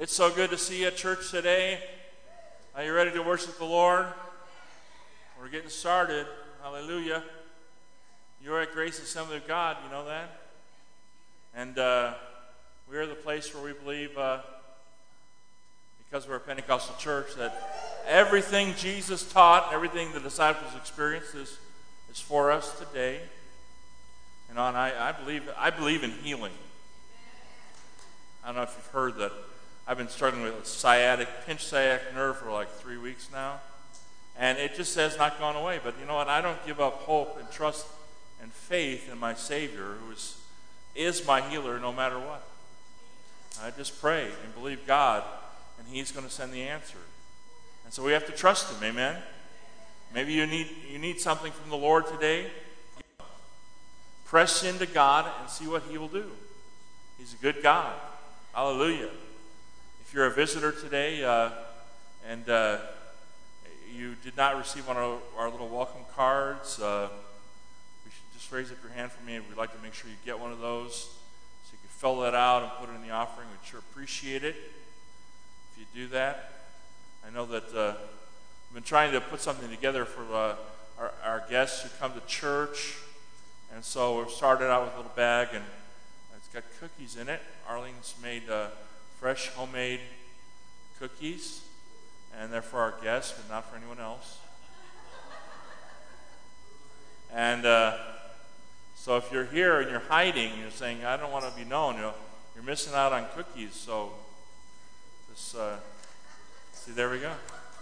It's so good to see you at church today. Are you ready to worship the Lord? We're getting started. Hallelujah. You're at Grace Assembly of God, you know that? And we are the place where we believe, because we're a Pentecostal church, that everything Jesus taught, everything the disciples experienced is for us today. And I believe in healing. I don't know if you've heard that I've been struggling with a pinched sciatic nerve for like 3 weeks now. And it just has not gone away. But you know what? I don't give up hope and trust and faith in my Savior, who is my healer no matter what. I just pray and believe God, and He's going to send the answer. And so we have to trust Him, amen? Maybe you need something from the Lord today. Press into God and see what He will do. He's a good God. Hallelujah. If you're a visitor today and you did not receive one of our little welcome cards, we should just raise up your hand for me. We'd like to make sure you get one of those so you can fill that out and put it in the offering. We'd sure appreciate it if you do that. I know that we've been trying to put something together for our guests who come to church, and so we've started out with a little bag, and it's got cookies in it. Arlene's made fresh homemade cookies, and they're for our guests, but not for anyone else. And so if you're here and you're hiding, you're saying, I don't want to be known, you're missing out on cookies. So just see, there we go.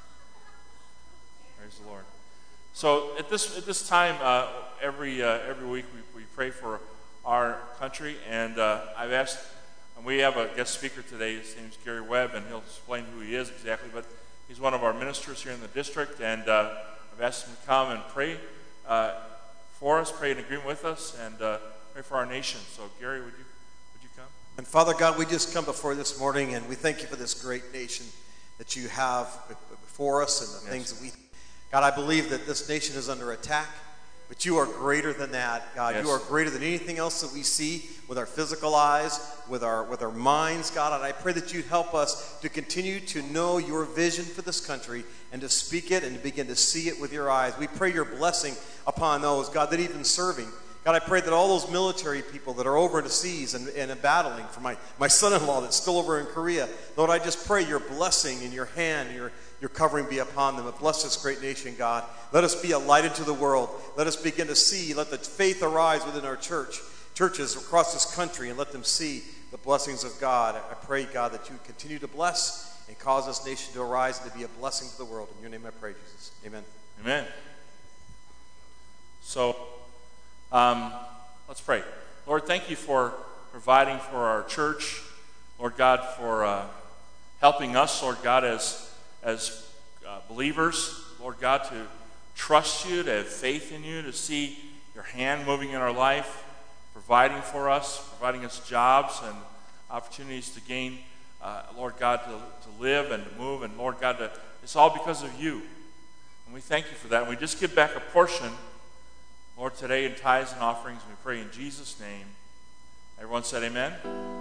Praise the Lord. So at this time, every week we pray for our country, and I've asked, and we have a guest speaker today. His name's Gary Webb, and he'll explain who he is exactly, but he's one of our ministers here in the district, and I've asked him to come and pray for us, pray in agreement with us, and pray for our nation. So Gary, would you come? And Father God, we just come before you this morning, and we thank you for this great nation that you have before us and the things that we... God, I believe that this nation is under attack, but you are greater than that, God. Yes. You are greater than anything else that we see with our physical eyes, with our minds, God. And I pray that you'd help us to continue to know your vision for this country and to speak it and to begin to see it with your eyes. We pray your blessing upon those, God, that even serving. God, I pray that all those military people that are over the seas and battling, for my son-in-law that's still over in Korea, Lord, I just pray your blessing in your hand, your covering be upon them. Bless this great nation, God. Let us be a light into the world. Let us begin to see, let the faith arise within our churches across this country, and let them see the blessings of God. I pray, God, that you continue to bless and cause this nation to arise and to be a blessing to the world. In your name I pray, Jesus. Amen. Amen. So, let's pray. Lord, thank you for providing for our church. Lord God, for helping us, Lord God, as believers, Lord God, to trust you, to have faith in you, to see your hand moving in our life, providing for us, providing us jobs and opportunities to gain, Lord God, to live and to move. And Lord God, it's all because of you. And we thank you for that. And we just give back a portion, Lord, today in tithes and offerings. We pray in Jesus' name. Everyone said amen.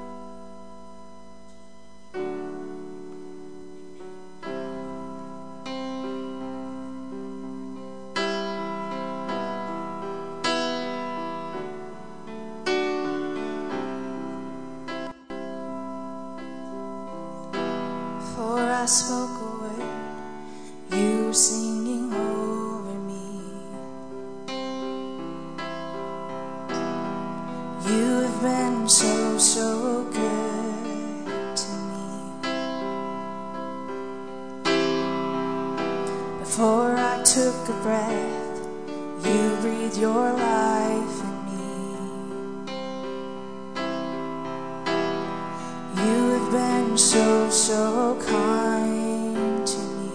I spoke a word, you were singing over me. You have been so, so good to me. Before I took a breath, you breathed your life in me. You have been so, so kind to me.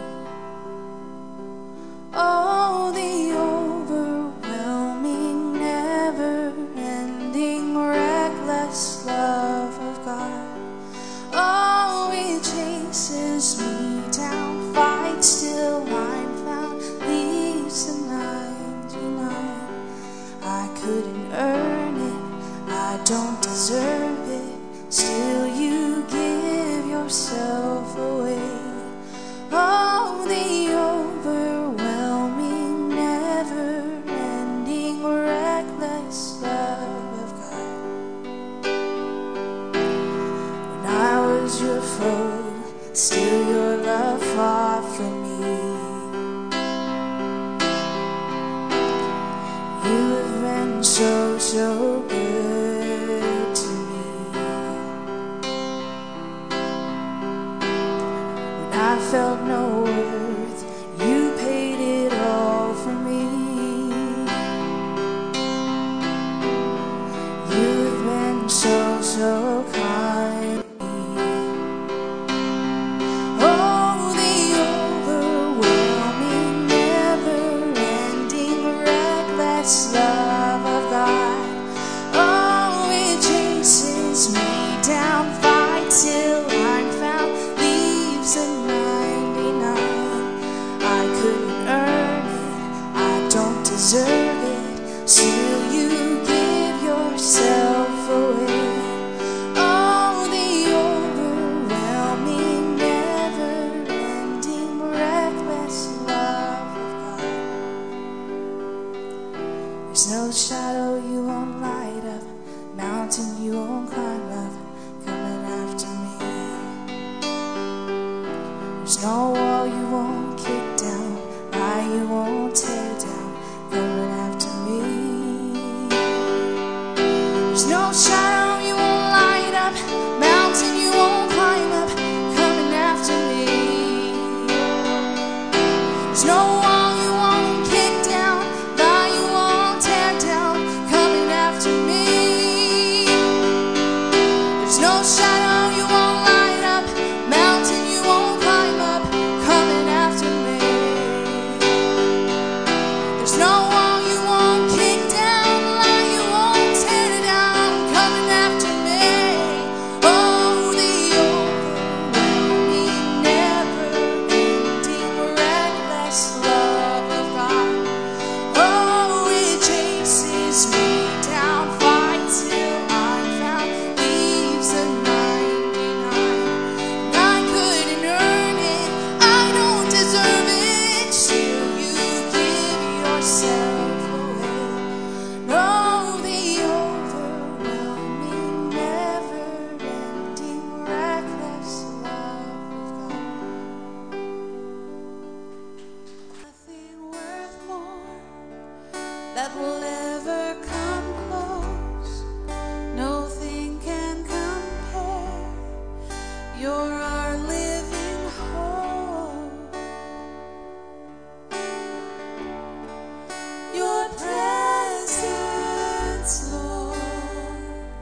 Oh, the overwhelming, never-ending, reckless love of God. Oh, it chases me down, fights till I'm found, leaves the 99. I couldn't earn it, I don't deserve it, still you give yourself wonderful, still your love fought for me. You have been so, so good to me. When I felt no worth, you paid it all for me. You've been so, so kind to me. Oh, the overwhelming, never-ending, reckless love of God. Oh, it chases me down, fights till I'm found, leaves a 99. I couldn't earn it, I don't deserve it, still you give yourself away. Oh, the overwhelming, never-ending, reckless love of God. There's no shadow you won't light up, mountain you won't climb up, coming after me. There's no wall you won't kick down, lie you won't tear down, coming after me. There's no shadow you won't light up, mountain you won't climb up, coming after me. There's no wall you won't kick down, lie you won't tear down, coming after me. There's no shadow you won't light up, mountain you won't climb up, coming after me. There's no wall you won't kick down, lie you won't tear down, coming after me. Oh, the overwhelming, never-ending, reckless love of God. Oh, it chases me down, fights till I'm found, leaves a 99. I couldn't earn it, I don't deserve it, still you give yourself away. No, the overwhelming, never-ending, reckless love of God. Nothing worth more that will ever come close. Nothing can compare. You're our living hope. Your presence, Lord.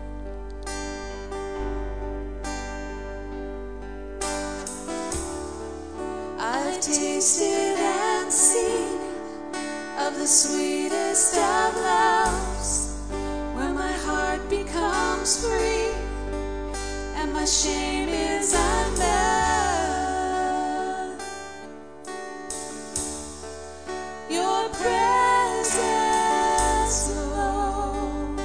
I've tasted and seen of the sweetest of loves, where my heart becomes free and my shame is undone. Your presence, Lord.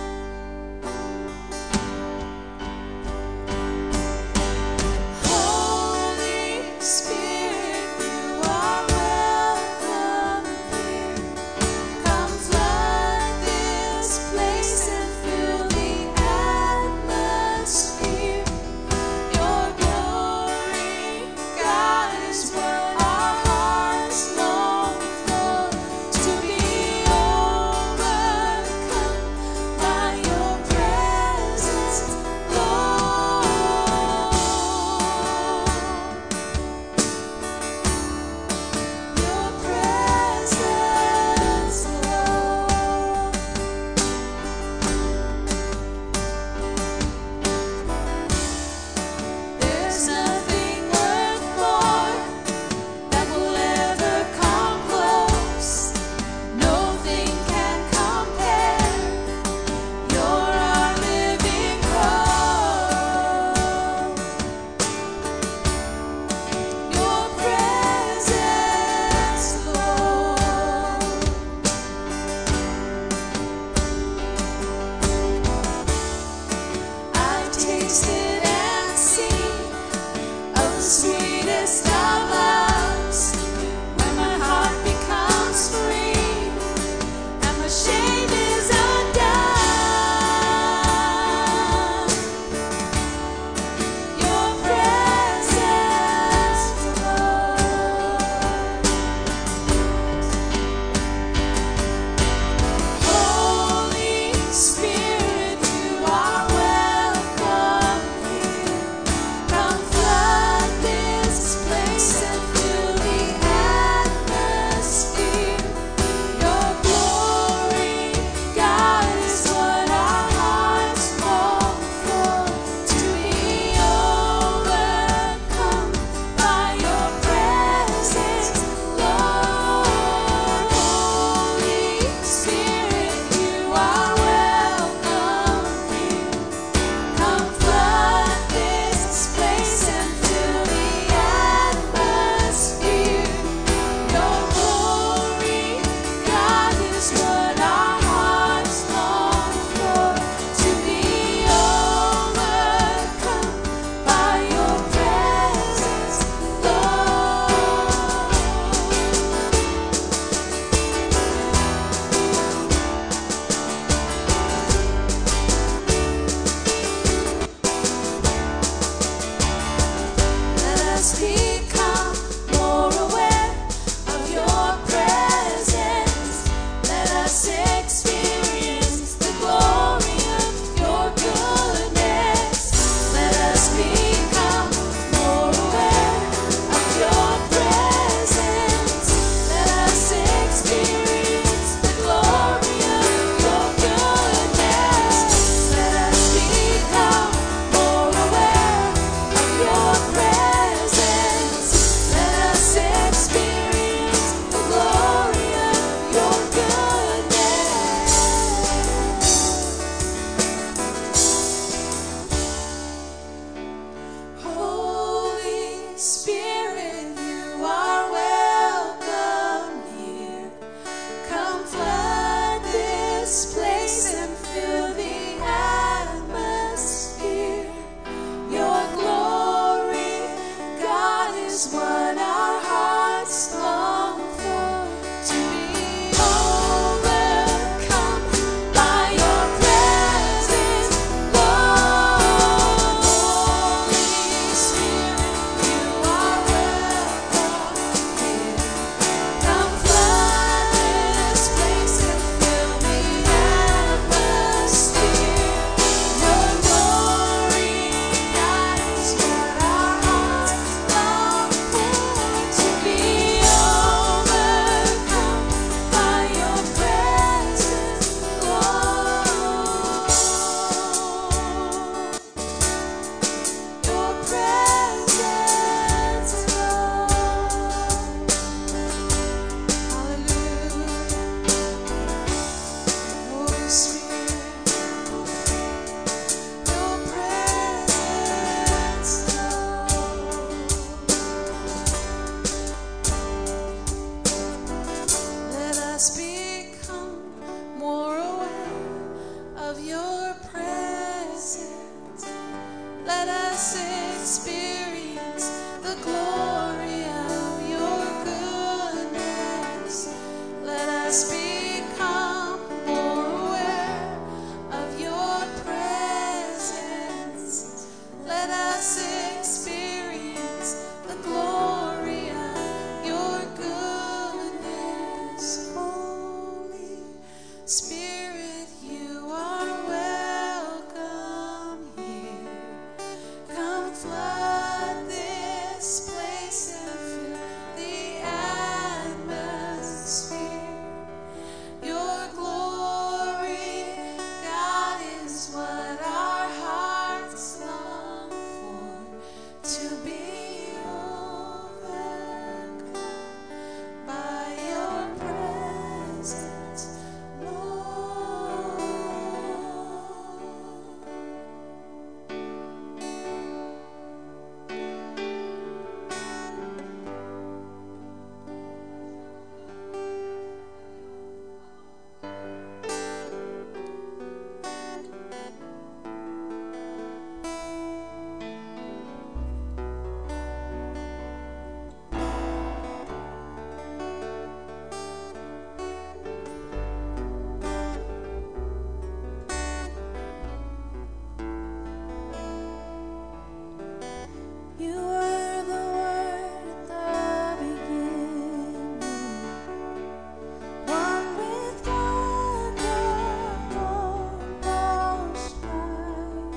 Holy Spirit, you are welcome here. Come flood this place and fill the atmosphere. Your glory, God, is what our hearts long for, to be overcome by your presence, Lord. Your presence, Lord. There's nothing worth more that will ever come close. Nothing can compare. You're our living hope. Your presence, Lord. I've tasted and seen of the sweetest of loves, when my heart becomes free and my shame is undone. Your presence. is what our hearts long for, to be overcome by your presence, Lord. Holy Spirit, you are welcome here. Come flood this place and fill the atmosphere. Your glory, God, is what our hearts long for, to be overcome by your presence, Lord. Your presence, Lord. Hallelujah. Holy Spirit, your presence, Lord. Let us become more aware of your presence. Let us experience the glory of your goodness. Let us become more aware of your presence. Let us experience the glory of your goodness. Holy Spirit, you are welcome here. Come flood this place and fill the atmosphere. Your glory, God, is what our hearts long for, to be overcome by your presence, Lord. You were the Word at the beginning, one with God, the Most High.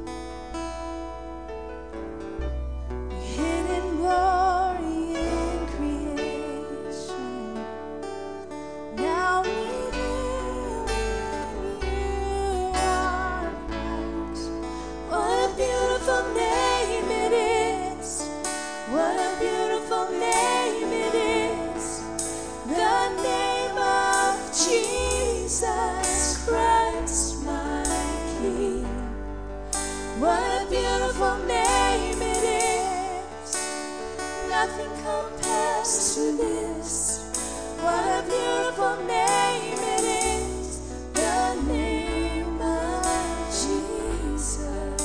Hidden glory in creation, now revealed in you are Christ. What a beautiful name it is! What a beautiful name it is! The name of Jesus Christ, my King. What a beautiful name it is! Nothing compares to this. What a beautiful name it is! The name of Jesus.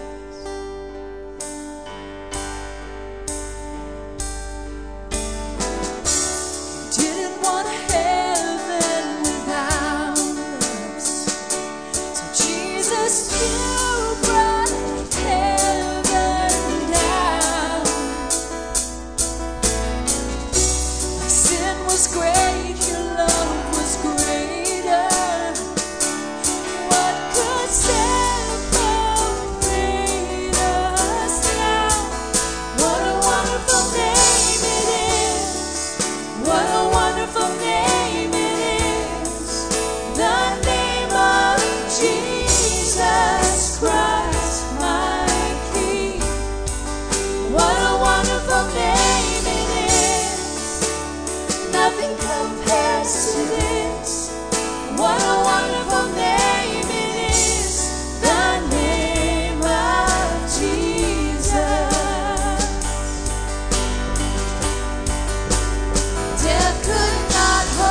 Didn't want heaven without us, so Jesus, you brought heaven down. My sin was great, your love was greater. What could separate us now? What a wonderful name it is! What a wonderful name it is! The name of Jesus Christ, my King. What a wonderful name it is! Nothing compares to this. What a wonderful name it is! The name of Jesus. Death could not hold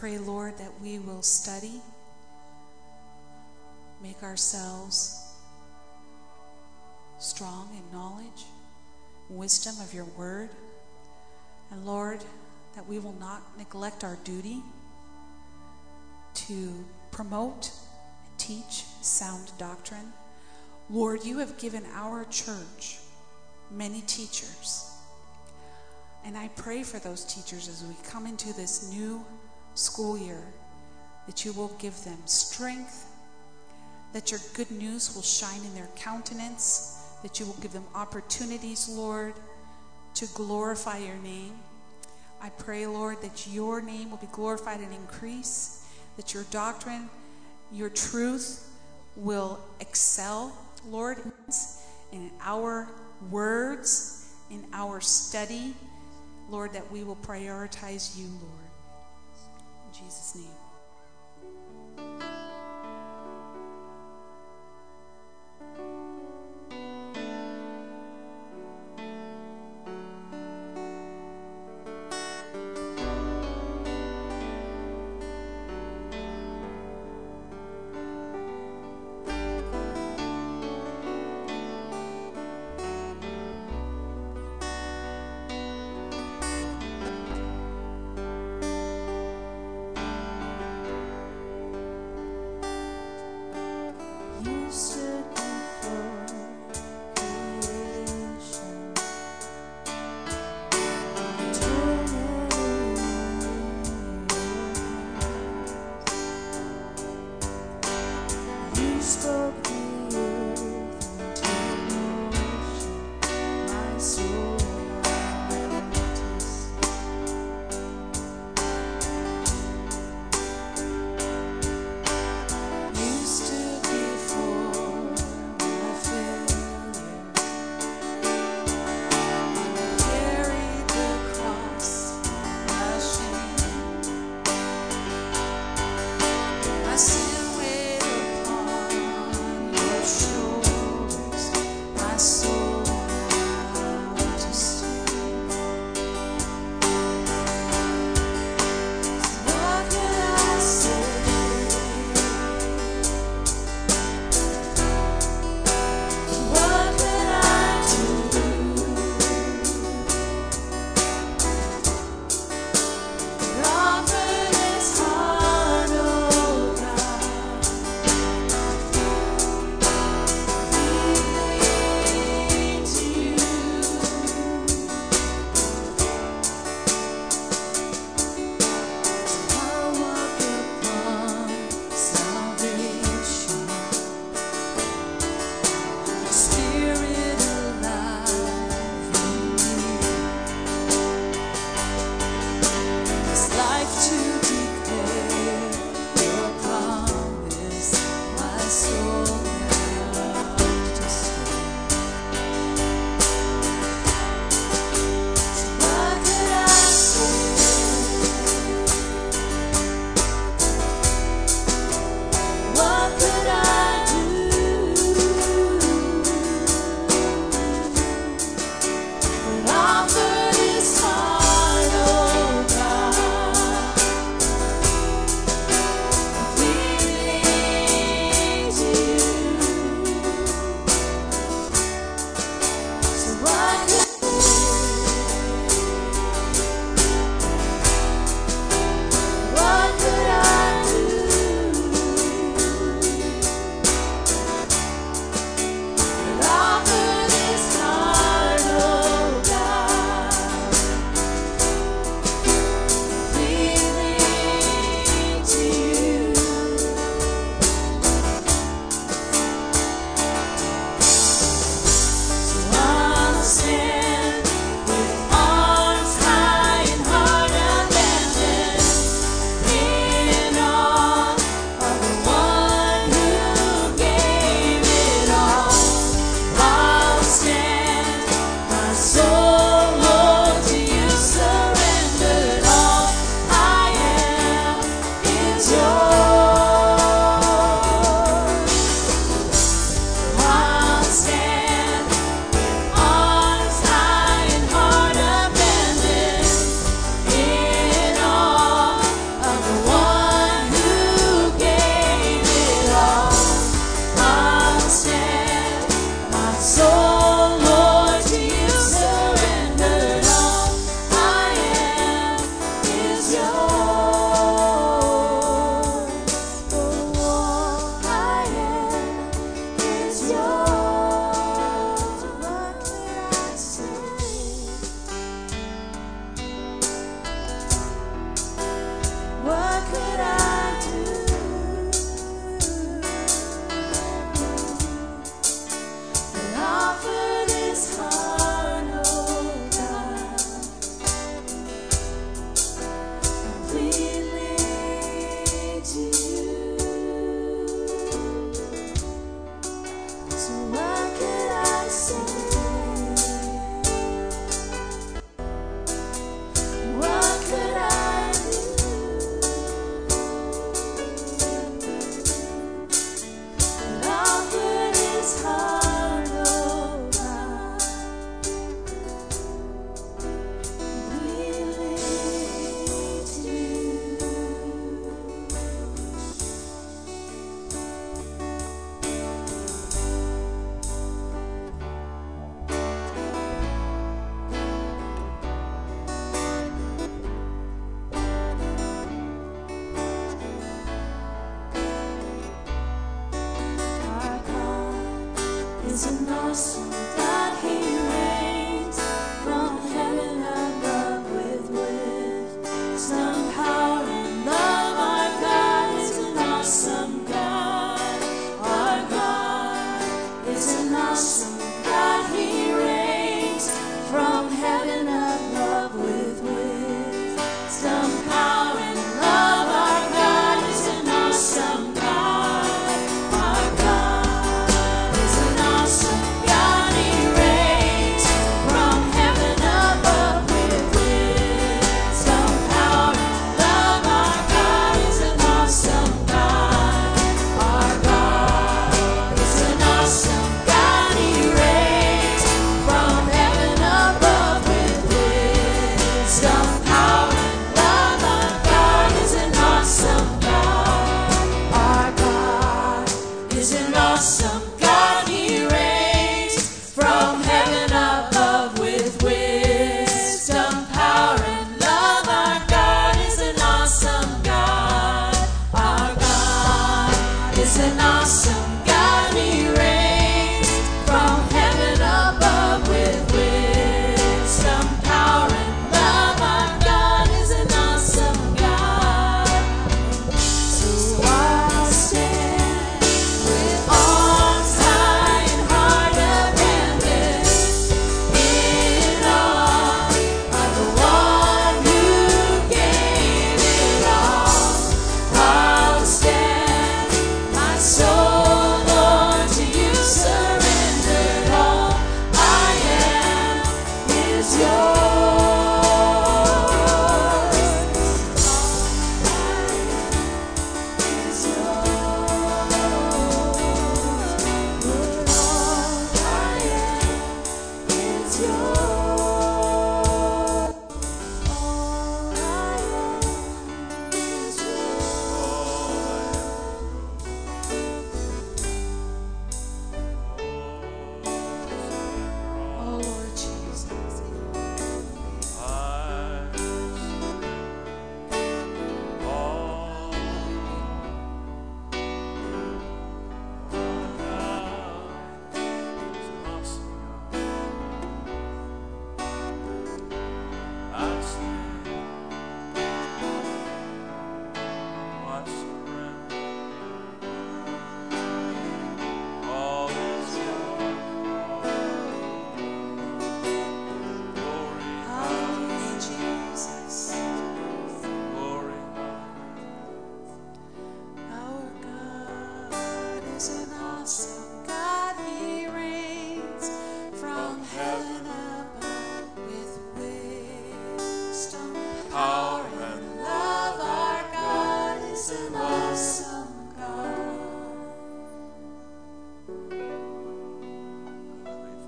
pray, Lord, that we will study, make ourselves strong in knowledge, wisdom of your word. And Lord, that we will not neglect our duty to promote and teach sound doctrine. Lord, you have given our church many teachers. And I pray for those teachers as we come into this new school year, that you will give them strength, that your good news will shine in their countenance, that you will give them opportunities, Lord, to glorify your name. I pray, Lord, that your name will be glorified and increase, that your doctrine, your truth will excel, Lord, in our words, in our study, Lord, that we will prioritize you, Lord. In Jesus' name.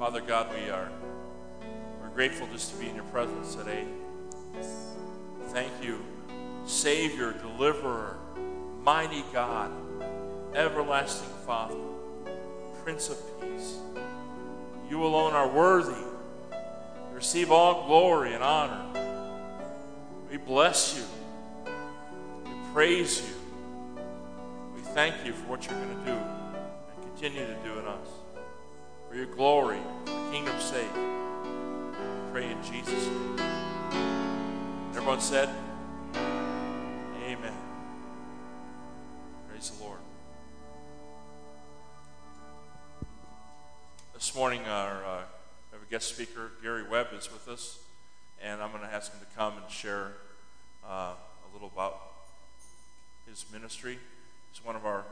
Father God, we're grateful just to be in your presence today. Thank you, Savior, Deliverer, mighty God, everlasting Father, Prince of Peace. You alone are worthy to receive all glory and honor. We bless you. We praise you. We thank you for what you're going to do and continue to do in us. For your glory, for the kingdom's sake. We pray in Jesus' name. And everyone said, amen. Praise the Lord. This morning, we have a guest speaker. Gary Webb is with us, and I'm going to ask him to come and share a little about his ministry. He's one of our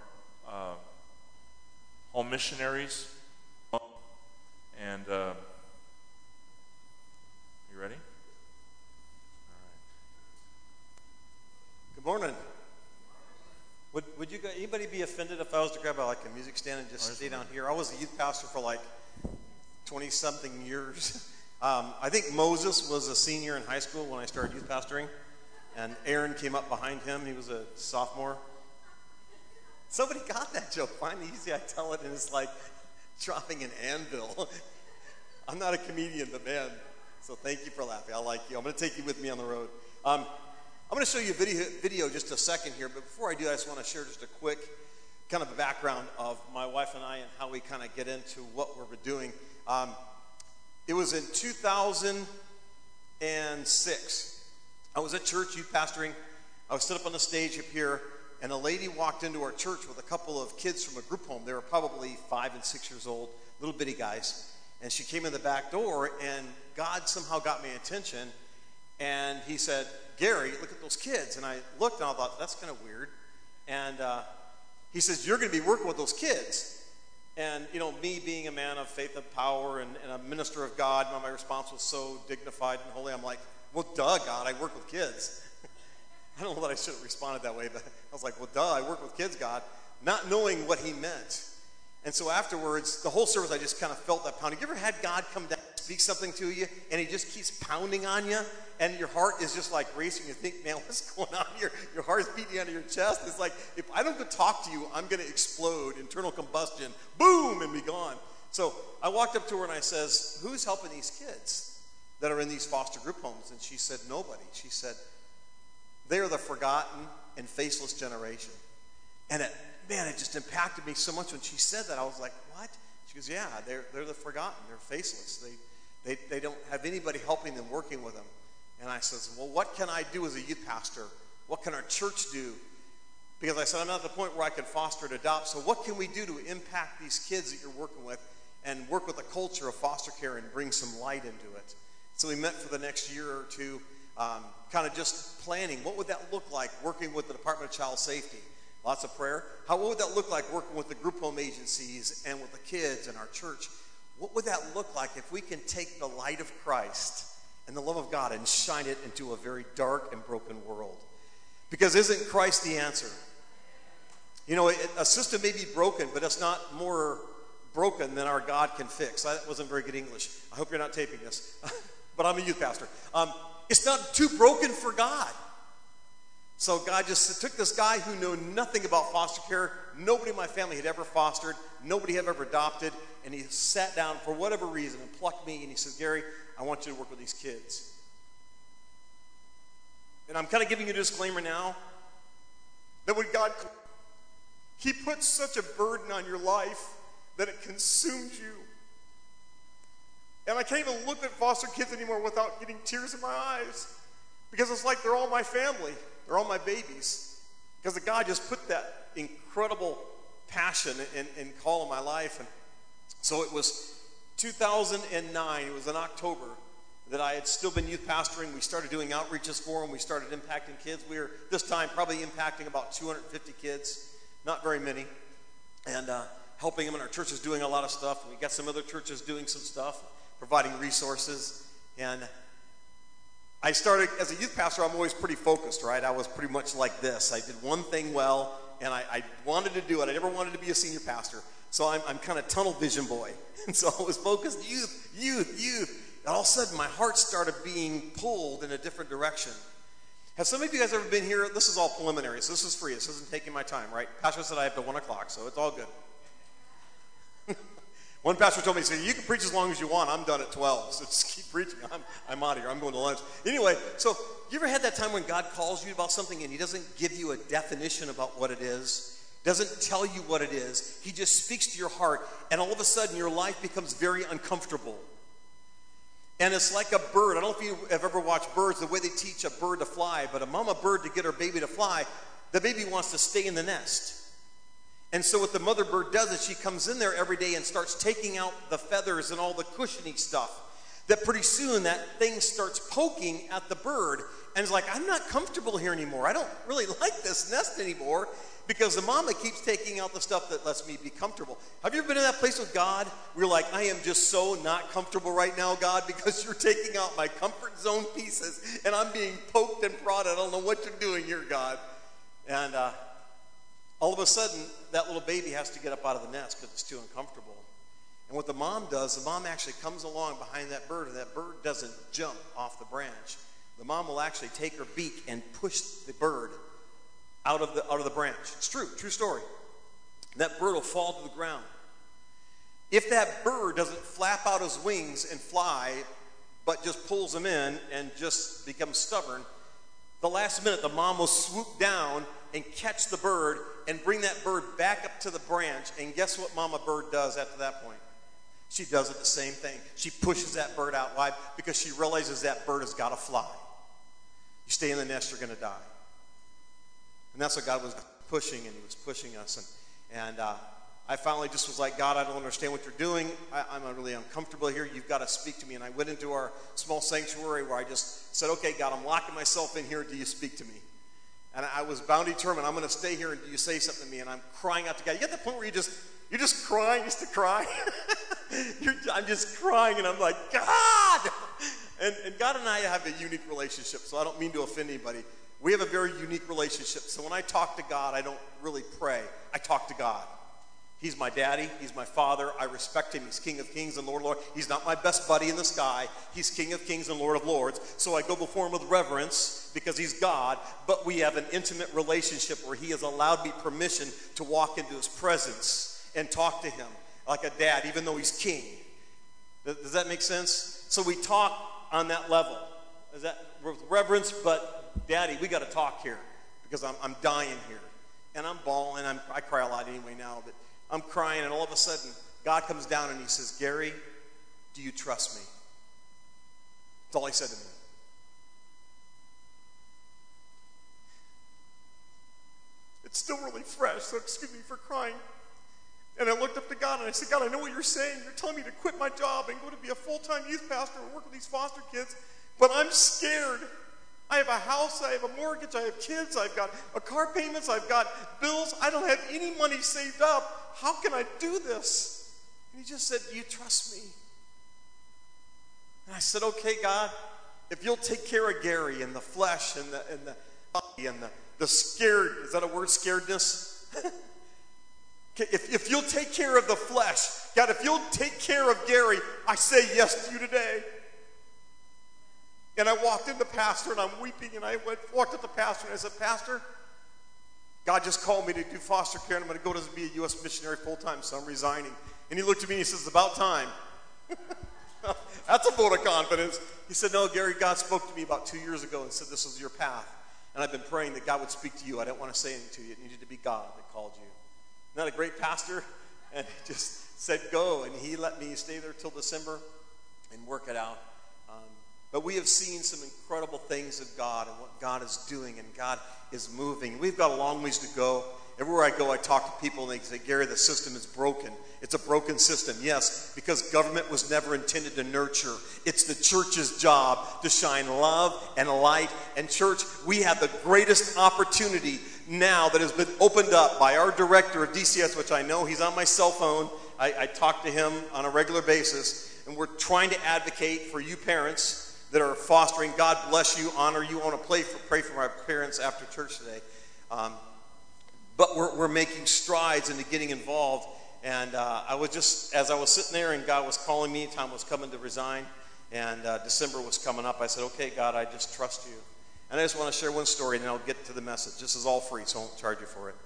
home missionaries. And you ready? All right. Good morning. Would you anybody be offended if I was to grab a music stand and just stay down here? I was a youth pastor for 20-something years. I think Moses was a senior in high school when I started youth pastoring, and Aaron came up behind him. He was a sophomore. Somebody got that joke. Finally, usually I tell it and it's like dropping an anvil. I'm not a comedian, but man, so thank you for laughing. I like you. I'm going to take you with me on the road. I'm going to show you a video just a second here, but before I do, I just want to share just a quick kind of a background of my wife and I and how we kind of get into what we're doing. It was in 2006. I was at church, youth pastoring. I was stood up on the stage up here, and a lady walked into our church with a couple of kids from a group home. They were probably 5 and 6 years old, little bitty guys. And she came in the back door, and God somehow got my attention. And he said, Gary, look at those kids. And I looked, and I thought, that's kind of weird. And he says, you're going to be working with those kids. And, me being a man of faith and power and a minister of God, my response was so dignified and holy. I'm like, well, duh, God, I work with kids. I don't know that I should have responded that way, but I was like, well, duh, I work with kids, God, not knowing what he meant. And so afterwards, the whole service, I just kind of felt that pounding. You ever had God come down and speak something to you, and he just keeps pounding on you, and your heart is just like racing? You think, man, what's going on here? Your heart is beating under your chest. It's like, if I don't go talk to you, I'm going to explode, internal combustion, boom, and be gone. So I walked up to her, and I says, who's helping these kids that are in these foster group homes? And she said, nobody. She said, they are the forgotten and faceless generation. And it just impacted me so much when she said that. I was like, what? She goes, yeah, they're the forgotten. They're faceless. They don't have anybody helping them, working with them. And I says, well, what can I do as a youth pastor? What can our church do? Because I said, I'm not at the point where I can foster and adopt. So what can we do to impact these kids that you're working with and work with the culture of foster care and bring some light into it? So we met for the next year or two, kind of just planning. What would that look like working with the Department of Child Safety? Lots of prayer. What would that look like working with the group home agencies and with the kids in our church? What would that look like if we can take the light of Christ and the love of God and shine it into a very dark and broken world? Because isn't Christ the answer? A system may be broken, but it's not more broken than our God can fix. That wasn't very good English. I hope you're not taping this. But I'm a youth pastor. It's not too broken for God. So God just took this guy who knew nothing about foster care. Nobody in my family had ever fostered. Nobody had ever adopted. And he sat down for whatever reason and plucked me. And he said, Gary, I want you to work with these kids. And I'm kind of giving you a disclaimer now that when God, he puts such a burden on your life that it consumes you. And I can't even look at foster kids anymore without getting tears in my eyes. Because it's like they're all my family. They're all my babies. Because God just put that incredible passion and call in my life. And so it was 2009. It was in October that I had still been youth pastoring. We started doing outreaches for them. We started impacting kids. We were, this time, probably impacting about 250 kids. Not very many. And helping them in our churches, doing a lot of stuff. We got some other churches doing some stuff, providing resources. And I started, as a youth pastor, I'm always pretty focused, right? I was pretty much like this. I did one thing well, and I wanted to do it. I never wanted to be a senior pastor. So I'm kind of tunnel vision boy. And so I was focused, youth. And all of a sudden, my heart started being pulled in a different direction. Have some of you guys ever been here? This is all preliminary, so this is free. This isn't taking my time, right? Pastor said I have to 1 o'clock, so it's all good. One pastor told me, he said, you can preach as long as you want. I'm done at 12, so just keep preaching. I'm out of here. I'm going to lunch. Anyway, so you ever had that time when God calls you about something and he doesn't give you a definition about what it is? Doesn't tell you what it is. He just speaks to your heart, and all of a sudden your life becomes very uncomfortable. And it's like a bird. I don't know if you have ever watched birds, the way they teach a bird to fly, but a mama bird, to get her baby to fly, the baby wants to stay in the nest. And so what the mother bird does is she comes in there every day and starts taking out the feathers and all the cushiony stuff. That pretty soon that thing starts poking at the bird, and it's like, I'm not comfortable here anymore. I don't really like this nest anymore, because the mama keeps taking out the stuff that lets me be comfortable. Have you ever been in that place with God where you're like, I am just so not comfortable right now, God, because you're taking out my comfort zone pieces and I'm being poked and prodded. I don't know what you're doing here, God. And all of a sudden, that little baby has to get up out of the nest because it's too uncomfortable. And what the mom does, the mom actually comes along behind that bird, and that bird doesn't jump off the branch. The mom will actually take her beak and push the bird out of the branch. It's true story. That bird will fall to the ground. If that bird doesn't flap out his wings and fly, but just pulls them in and just becomes stubborn, the last minute the mom will swoop down and catch the bird and bring that bird back up to the branch, and guess what mama bird does after that point? She does it the same thing. She pushes that bird out. Why? Because she realizes that bird has got to fly. You stay in the nest, you're going to die. And that's what God was pushing, and he was pushing us. And I finally just was like, God, I don't understand what you're doing. I'm really uncomfortable here. You've got to speak to me. And I went into our small sanctuary where I just said, okay, God, I'm locking myself in here. Do you speak to me? And I was bound determined, I'm going to stay here, and do you say something to me? And I'm crying out to God. You get the point where you're just crying just to cry? I'm just crying, and I'm like, God! And God and I have a unique relationship, so I don't mean to offend anybody. We have a very unique relationship. So when I talk to God, I don't really pray. I talk to God. He's my daddy. He's my father. I respect him. He's King of Kings and Lord of Lords. He's not my best buddy in the sky. He's King of Kings and Lord of Lords. So I go before him with reverence because he's God, but we have an intimate relationship where he has allowed me permission to walk into his presence and talk to him like a dad, even though he's king. Does that make sense? So we talk on that level. Is that with reverence, but Daddy, we got to talk here because I'm dying here. And I'm bawling. I cry a lot anyway now, but I'm crying, and all of a sudden, God comes down and he says, Gary, do you trust me? That's all he said to me. It's still really fresh, so excuse me for crying. And I looked up to God and I said, God, I know what you're saying. You're telling me to quit my job and go to be a full-time youth pastor and work with these foster kids, but I'm scared. I have a house, I have a mortgage, I have kids, I've got car payments, I've got bills. I don't have any money saved up. How can I do this? And he just said, do you trust me? And I said, okay, God, if you'll take care of Gary and the flesh and the body and the scared, is that a word, scaredness? If you'll take care of the flesh, God, if you'll take care of Gary, I say yes to you today. And I walked in the pastor, and I'm weeping, and I walked up to the pastor, and I said, Pastor, God just called me to do foster care, and I'm going to go to be a U.S. missionary full-time, so I'm resigning. And he looked at me, and he says, it's about time. That's a vote of confidence. He said, no, Gary, God spoke to me about 2 years ago and said this was your path. And I've been praying that God would speak to you. I didn't want to say anything to you. It needed to be God that called you. Isn't that a great pastor? And he just said, go. And he let me stay there till December and work it out. But we have seen some incredible things of God and what God is doing, and God is moving. We've got a long ways to go. Everywhere I go, I talk to people, and they say, Gary, the system is broken. It's a broken system. Yes, because government was never intended to nurture. It's the church's job to shine love and light. And church, we have the greatest opportunity now that has been opened up by our director of DCS, which I know he's on my cell phone. I talk to him on a regular basis, and we're trying to advocate for you parents that are fostering. God bless you, honor you. I want to pray for my parents after church today. But we're making strides into getting involved. And I was just, as I was sitting there and God was calling me, time was coming to resign, and December was coming up, I said, okay, God, I just trust you. And I just want to share one story, and then I'll get to the message. This is all free, so I won't charge you for it.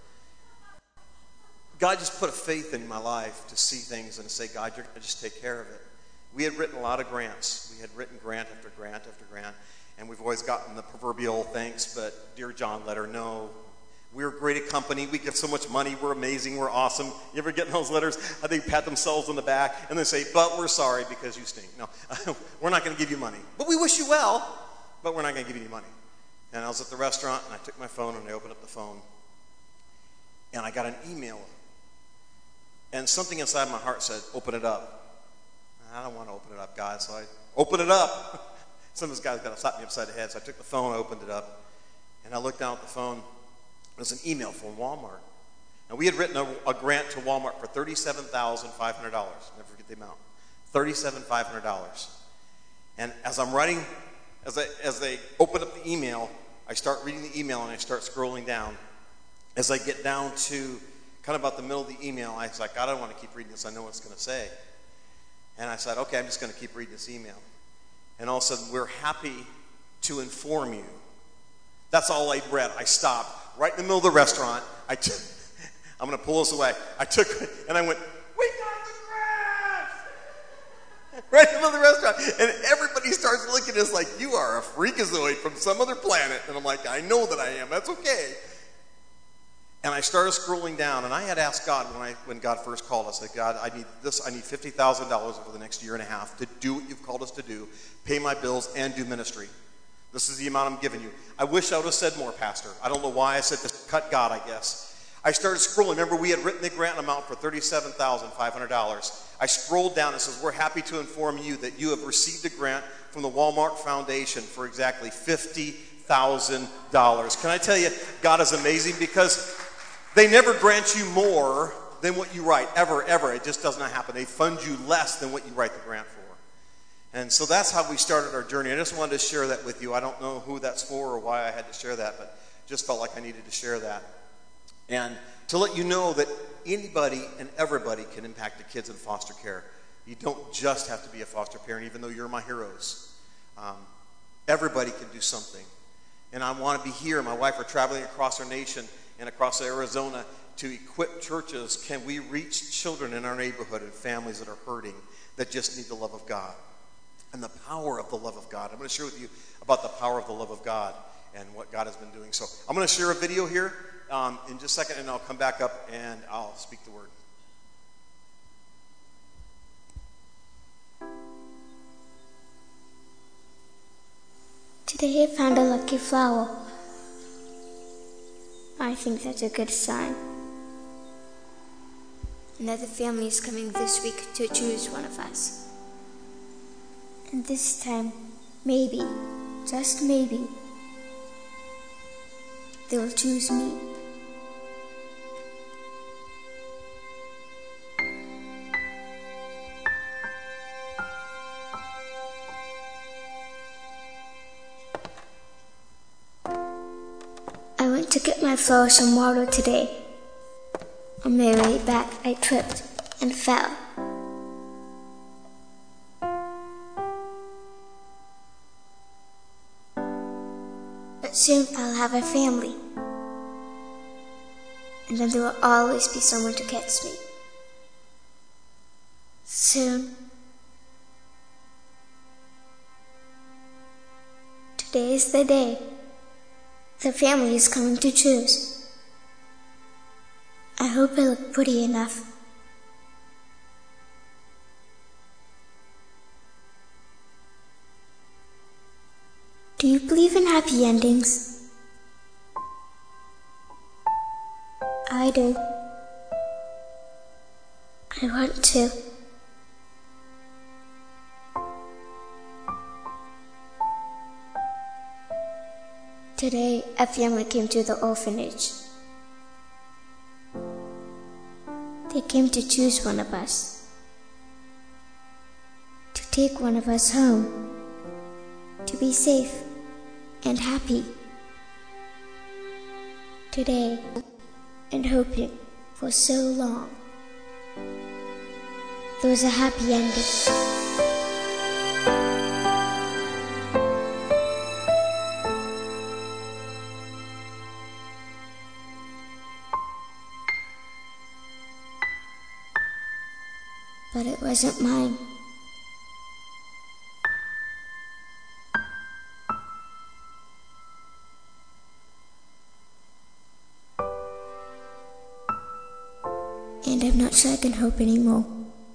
God just put a faith in my life to see things and to say, God, you're going to just take care of it. We had written a lot of grants. We had written grant after grant after grant, and we've always gotten the proverbial thanks, but dear John letter, no. We're a great company. We give so much money. We're amazing. We're awesome. You ever get those letters? They pat themselves on the back and they say, but we're sorry because you stink. No, we're not going to give you money. But we wish you well, but we're not going to give you any money. And I was at the restaurant, and I took my phone, and I opened up the phone, and I got an email. And something inside my heart said, open it up. I don't want to open it up, God, so I opened it up. Some of those guys got to slap me upside the head, so I took the phone, I opened it up, and I looked down at the phone. It was an email from Walmart. Now, we had written a grant to Walmart for $37,500. Never forget the amount. $37,500. And as I'm writing, as they open up the email, I start reading the email and I start scrolling down. As I get down to kind of about the middle of the email, I was like, I don't want to keep reading this. I know what it's going to say. And I said, okay, I'm just going to keep reading this email. And all of a sudden, we're happy to inform you. That's all I read. I stopped right in the middle of the restaurant. I'm going to pull this away. I took it and I went, we got the grant! Right in the middle of the restaurant. And everybody starts looking at us like, you are a freakazoid from some other planet. And I'm like, I know that I am. That's okay. And I started scrolling down, and I had asked God when God first called us, I said, God, I need this. I need $50,000 over the next year and a half to do what you've called us to do, pay my bills, and do ministry. This is the amount I'm giving you. I wish I would have said more, Pastor. I don't know why I said this. Cut God, I guess. I started scrolling. Remember, we had written the grant amount for $37,500. I scrolled down and says, we're happy to inform you that you have received a grant from the Walmart Foundation for exactly $50,000. Can I tell you, God is amazing because they never grant you more than what you write, ever, ever. It just does not happen. They fund you less than what you write the grant for. And so that's how we started our journey. I just wanted to share that with you. I don't know who that's for or why I had to share that, but just felt like I needed to share that. And to let you know that anybody and everybody can impact the kids in foster care. You don't just have to be a foster parent, even though you're my heroes. Everybody can do something. And I want to be here. My wife are traveling across our nation and across Arizona to equip churches. Can we reach children in our neighborhood and families that are hurting, that just need the love of God and the power of the love of God? I'm going to share with you about the power of the love of God and what God has been doing. So I'm going to share a video here in just a second, and I'll come back up and I'll speak the word. Today I found a lucky flower. I think that's a good sign. Another family is coming this week to choose one of us. And this time, maybe, just maybe, they'll choose me. I went to get my flowers some water today. On my way back, I tripped and fell. But soon I'll have a family. And then there will always be someone to catch me. Soon. Today is the day. The family is coming to choose. I hope I look pretty enough. Do you believe in happy endings? I do. I want to. Today, a family came to the orphanage. They came to choose one of us, to take one of us home, to be safe and happy. Today, and hoping for so long. there was a happy ending. But it wasn't mine. And I'm not sure I can hope anymore.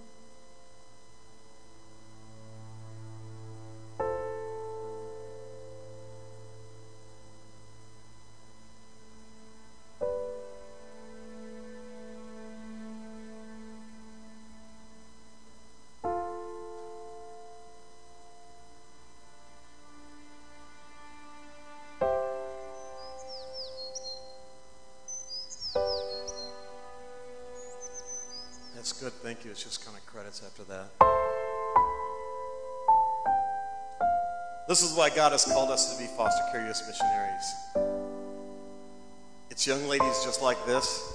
That's good, thank you. It's just kind of credits after that. This is why God has called us to be foster care youth missionaries. It's young ladies just like this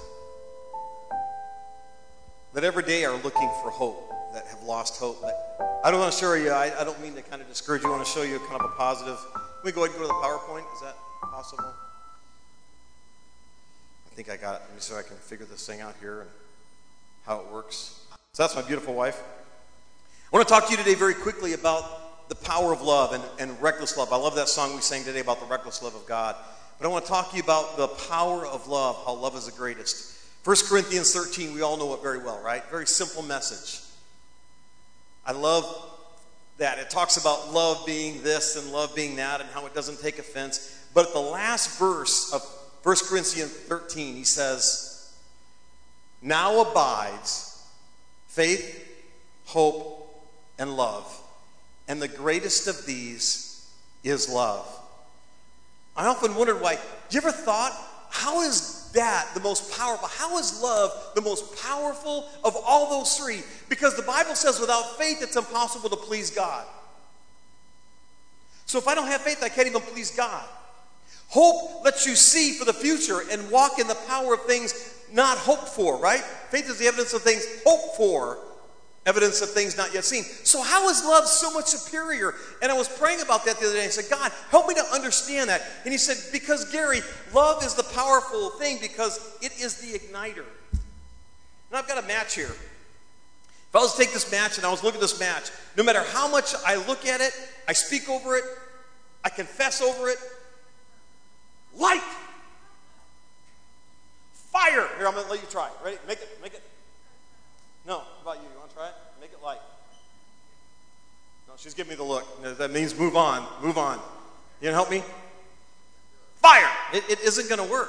that every day are looking for hope, that have lost hope. But I don't want to show you, I don't mean to kind of discourage you. I want to show you kind of a positive. Let me go ahead and go to the PowerPoint. Is that possible? I think I got it. Let me see if I can figure this thing out here and how it works. So that's my beautiful wife. I want to talk to you today very quickly about the power of love and reckless love. I love that song we sang today about the reckless love of God. But I want to talk to you about the power of love, how love is the greatest. 1 Corinthians 13, we all know it very well, right? Very simple message. I love that. It talks about love being this and love being that and how it doesn't take offense. But at the last verse of 1 Corinthians 13, he says, now abides faith, hope, and love. And the greatest of these is love. I often wondered why. You ever thought, how is that the most powerful? How is love the most powerful of all those three? Because the Bible says without faith it's impossible to please God. So if I don't have faith, I can't even please God. Hope lets you see for the future and walk in the power of things not hoped for, right? Faith is the evidence of things hoped for, evidence of things not yet seen. So how is love so much superior? And I was praying about that the other day. I said, God, help me to understand that. And he said, because Gary, love is the powerful thing because it is the igniter. And I've got a match here. If I was to take this match and I was looking at this match, no matter how much I look at it, I speak over it, I confess over it, light. Fire! Here, I'm going to let you try. Ready? Make it. No, how about you? You want to try it? Make it light. No, she's giving me the look. That means move on. Move on. You gonna help me? Fire! It isn't going to work.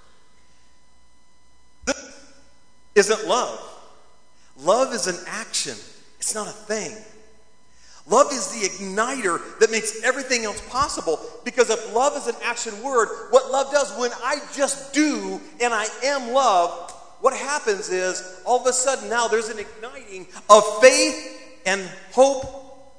This isn't love. Love is an action. It's not a thing. Love is the igniter that makes everything else possible. Because if love is an action word, what love does, when I just do and I am love, what happens is all of a sudden now there's an igniting of faith and hope.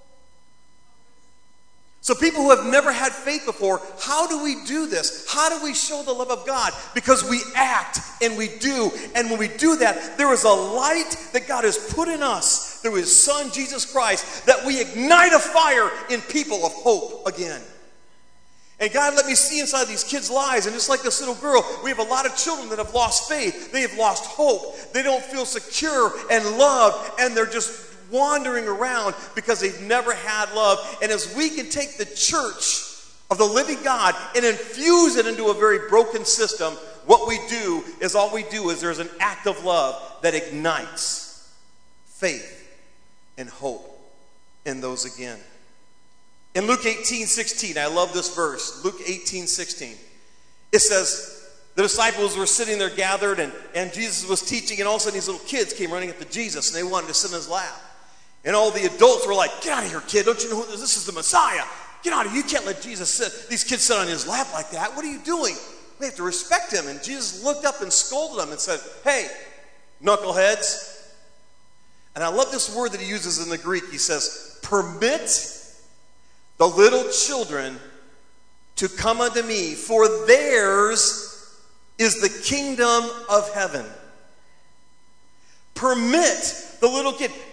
So people who have never had faith before, how do we do this? How do we show the love of God? Because we act and we do. And when we do that, there is a light that God has put in us through his son, Jesus Christ, that we ignite a fire in people of hope again. And God let me see inside these kids' lives. And just like this little girl, we have a lot of children that have lost faith. They have lost hope. They don't feel secure and loved. And they're just wandering around because they've never had love. And as we can take the church of the living God and infuse it into a very broken system, what we do is there's an act of love that ignites faith and hope in those again. In Luke 18:16, I love this verse. Luke 18:16. It says, the disciples were sitting there gathered and Jesus was teaching, and all of a sudden these little kids came running up to Jesus and they wanted to sit in his lap. And all the adults were like, get out of here, kid. Don't you know who this is? The Messiah. Get out of here. You can't let these kids sit on his lap like that. What are you doing? We have to respect him. And Jesus looked up and scolded them and said, hey, knuckleheads. And I love this word that he uses in the Greek. He says, permit the little children to come unto me, for theirs is the kingdom of heaven. Permit the little kid.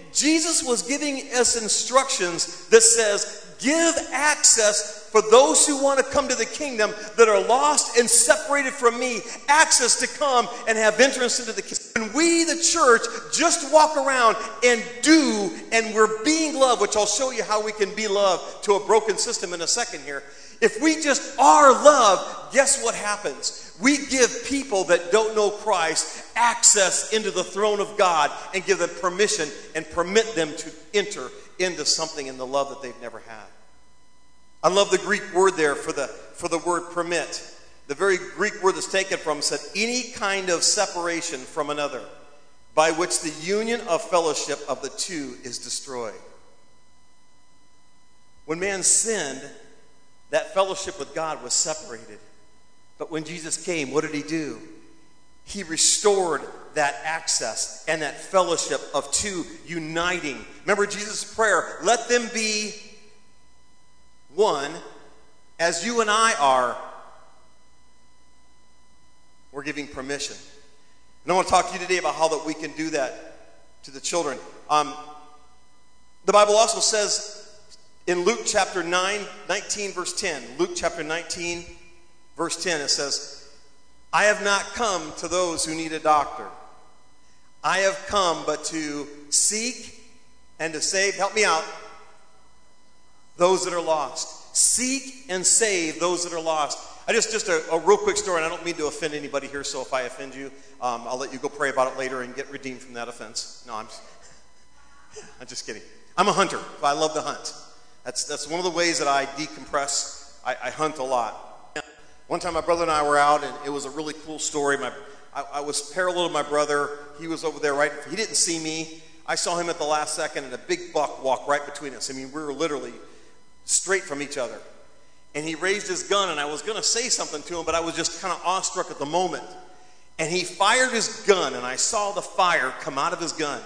Jesus was giving us instructions that says, give access for those who want to come to the kingdom that are lost and separated from me, access to come and have entrance into the kingdom. And we, the church, just walk around and do, and we're being love, which I'll show you how we can be love to a broken system in a second here. If we just are love, guess what happens? We give people that don't know Christ access into the throne of God and give them permission and permit them to enter into something in the love that they've never had. I love the Greek word there for the word permit. The very Greek word that's taken from said, any kind of separation from another by which the union of fellowship of the two is destroyed. When man sinned, that fellowship with God was separated. But when Jesus came, what did he do? He restored that access and that fellowship of two uniting. Remember Jesus' prayer, let them be one as you and I are. We're giving permission. And I want to talk to you today about how that we can do that to the children. The Bible also says in Luke chapter 19, verse 10, Luke chapter 19, verse 10, it says, I have not come to those who need a doctor. I have come but to seek and to save, help me out, those that are lost. Seek and save those that are lost. Just a real quick story, and I don't mean to offend anybody here, so if I offend you, I'll let you go pray about it later and get redeemed from that offense. No, I'm just kidding. I'm a hunter. I love to hunt. That's one of the ways that I decompress. I hunt a lot. One time my brother and I were out, and it was a really cool story. I was parallel to my brother. He was over there right. He didn't see me. I saw him at the last second, and a big buck walked right between us. I mean, we were literally straight from each other. And he raised his gun, and I was going to say something to him, but I was just kind of awestruck at the moment. And he fired his gun, and I saw the fire come out of his gun.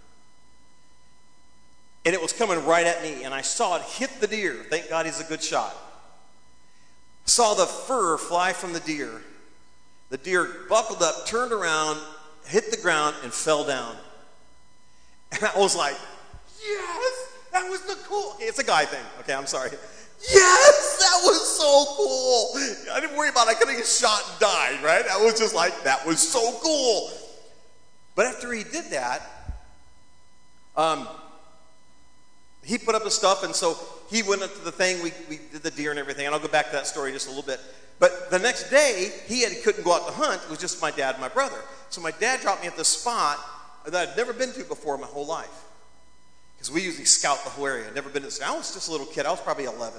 And it was coming right at me, and I saw it hit the deer. Thank God he's a good shot. Saw the fur fly from the deer. The deer buckled up, turned around, hit the ground, and fell down. And I was like, yes, that was the cool. It's a guy thing. Okay, I'm sorry. Yes, that was so cool. I didn't worry about it. I could have get shot and died, right? I was just like, that was so cool. But after he did that, he put up his stuff, and so he went up to the thing. We did the deer and everything, and I'll go back to that story just a little bit. But the next day, he couldn't go out to hunt. It was just my dad and my brother. So my dad dropped me at this spot that I'd never been to before my whole life. Because we usually scout the whole area. I'd never been to. I was just a little kid. I was probably 11.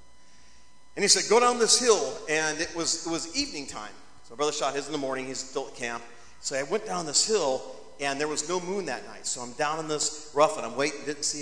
And he said, go down this hill, and it was evening time. So my brother shot his in the morning. He's still at camp. So I went down this hill, and there was no moon that night. So I'm down in this rough, and I'm waiting. Didn't see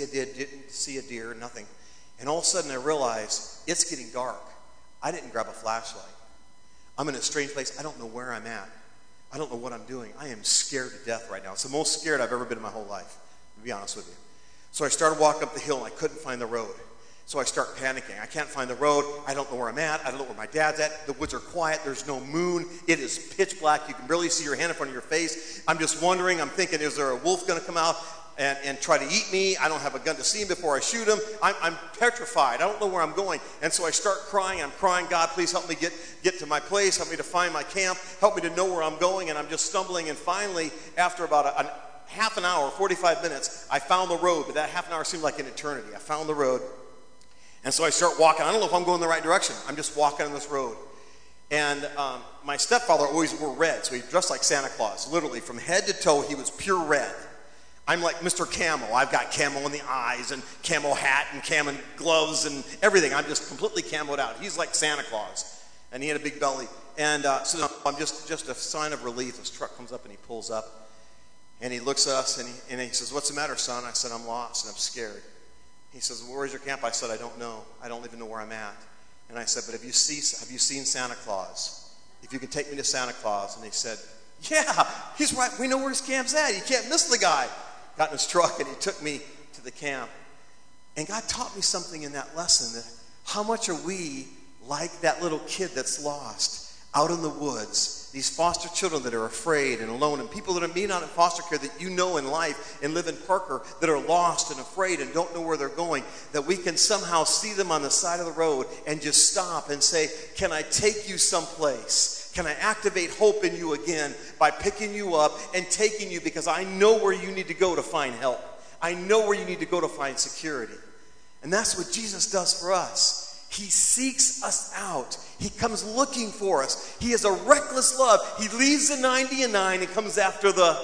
a deer, nothing. And all of a sudden I realized it's getting dark. I didn't grab a flashlight. I'm in a strange place. I don't know where I'm at. I don't know what I'm doing. I am scared to death right now. It's the most scared I've ever been in my whole life, to be honest with you. So I started walking up the hill, and I couldn't find the road. So I start panicking. I can't find the road. I don't know where I'm at. I don't know where my dad's at. The woods are quiet. There's no moon. It is pitch black. You can barely see your hand in front of your face. I'm just wondering. I'm thinking, is there a wolf going to come out and try to eat me? I don't have a gun to see him before I shoot him. I'm petrified. I don't know where I'm going. And so I start crying. I'm crying, God, please help me get to my place. Help me to find my camp. Help me to know where I'm going. And I'm just stumbling. And finally, after about half an hour, 45 minutes, I found the road. But that half an hour seemed like an eternity. I found the road. And so I start walking. I don't know if I'm going the right direction. I'm just walking on this road. And my stepfather always wore red. So he dressed like Santa Claus. Literally, from head to toe, he was pure red. I'm like Mr. Camo. I've got camo in the eyes and camo hat and camo gloves and everything. I'm just completely camoed out. He's like Santa Claus. And he had a big belly. And so I'm just a sign of relief. This truck comes up and he pulls up. And he looks at us and he says, what's the matter, son? I said, I'm lost and I'm scared. He says, well, where's your camp? I said, I don't know. I don't even know where I'm at. And I said, but have you seen Santa Claus? If you can take me to Santa Claus. And he said, yeah, he's right. We know where his camp's at. You can't miss the guy. Got in his truck and he took me to the camp. And God taught me something in that lesson, that how much are we like that little kid that's lost out in the woods, these foster children that are afraid and alone, and people that are being out in foster care that you know in life and live in Parker that are lost and afraid and don't know where they're going, that we can somehow see them on the side of the road and just stop and say, can I take you someplace? Can I activate hope in you again by picking you up and taking you, because I know where you need to go to find help. I know where you need to go to find security. And that's what Jesus does for us. He seeks us out. He comes looking for us. He has a reckless love. He leaves the 99 and comes after the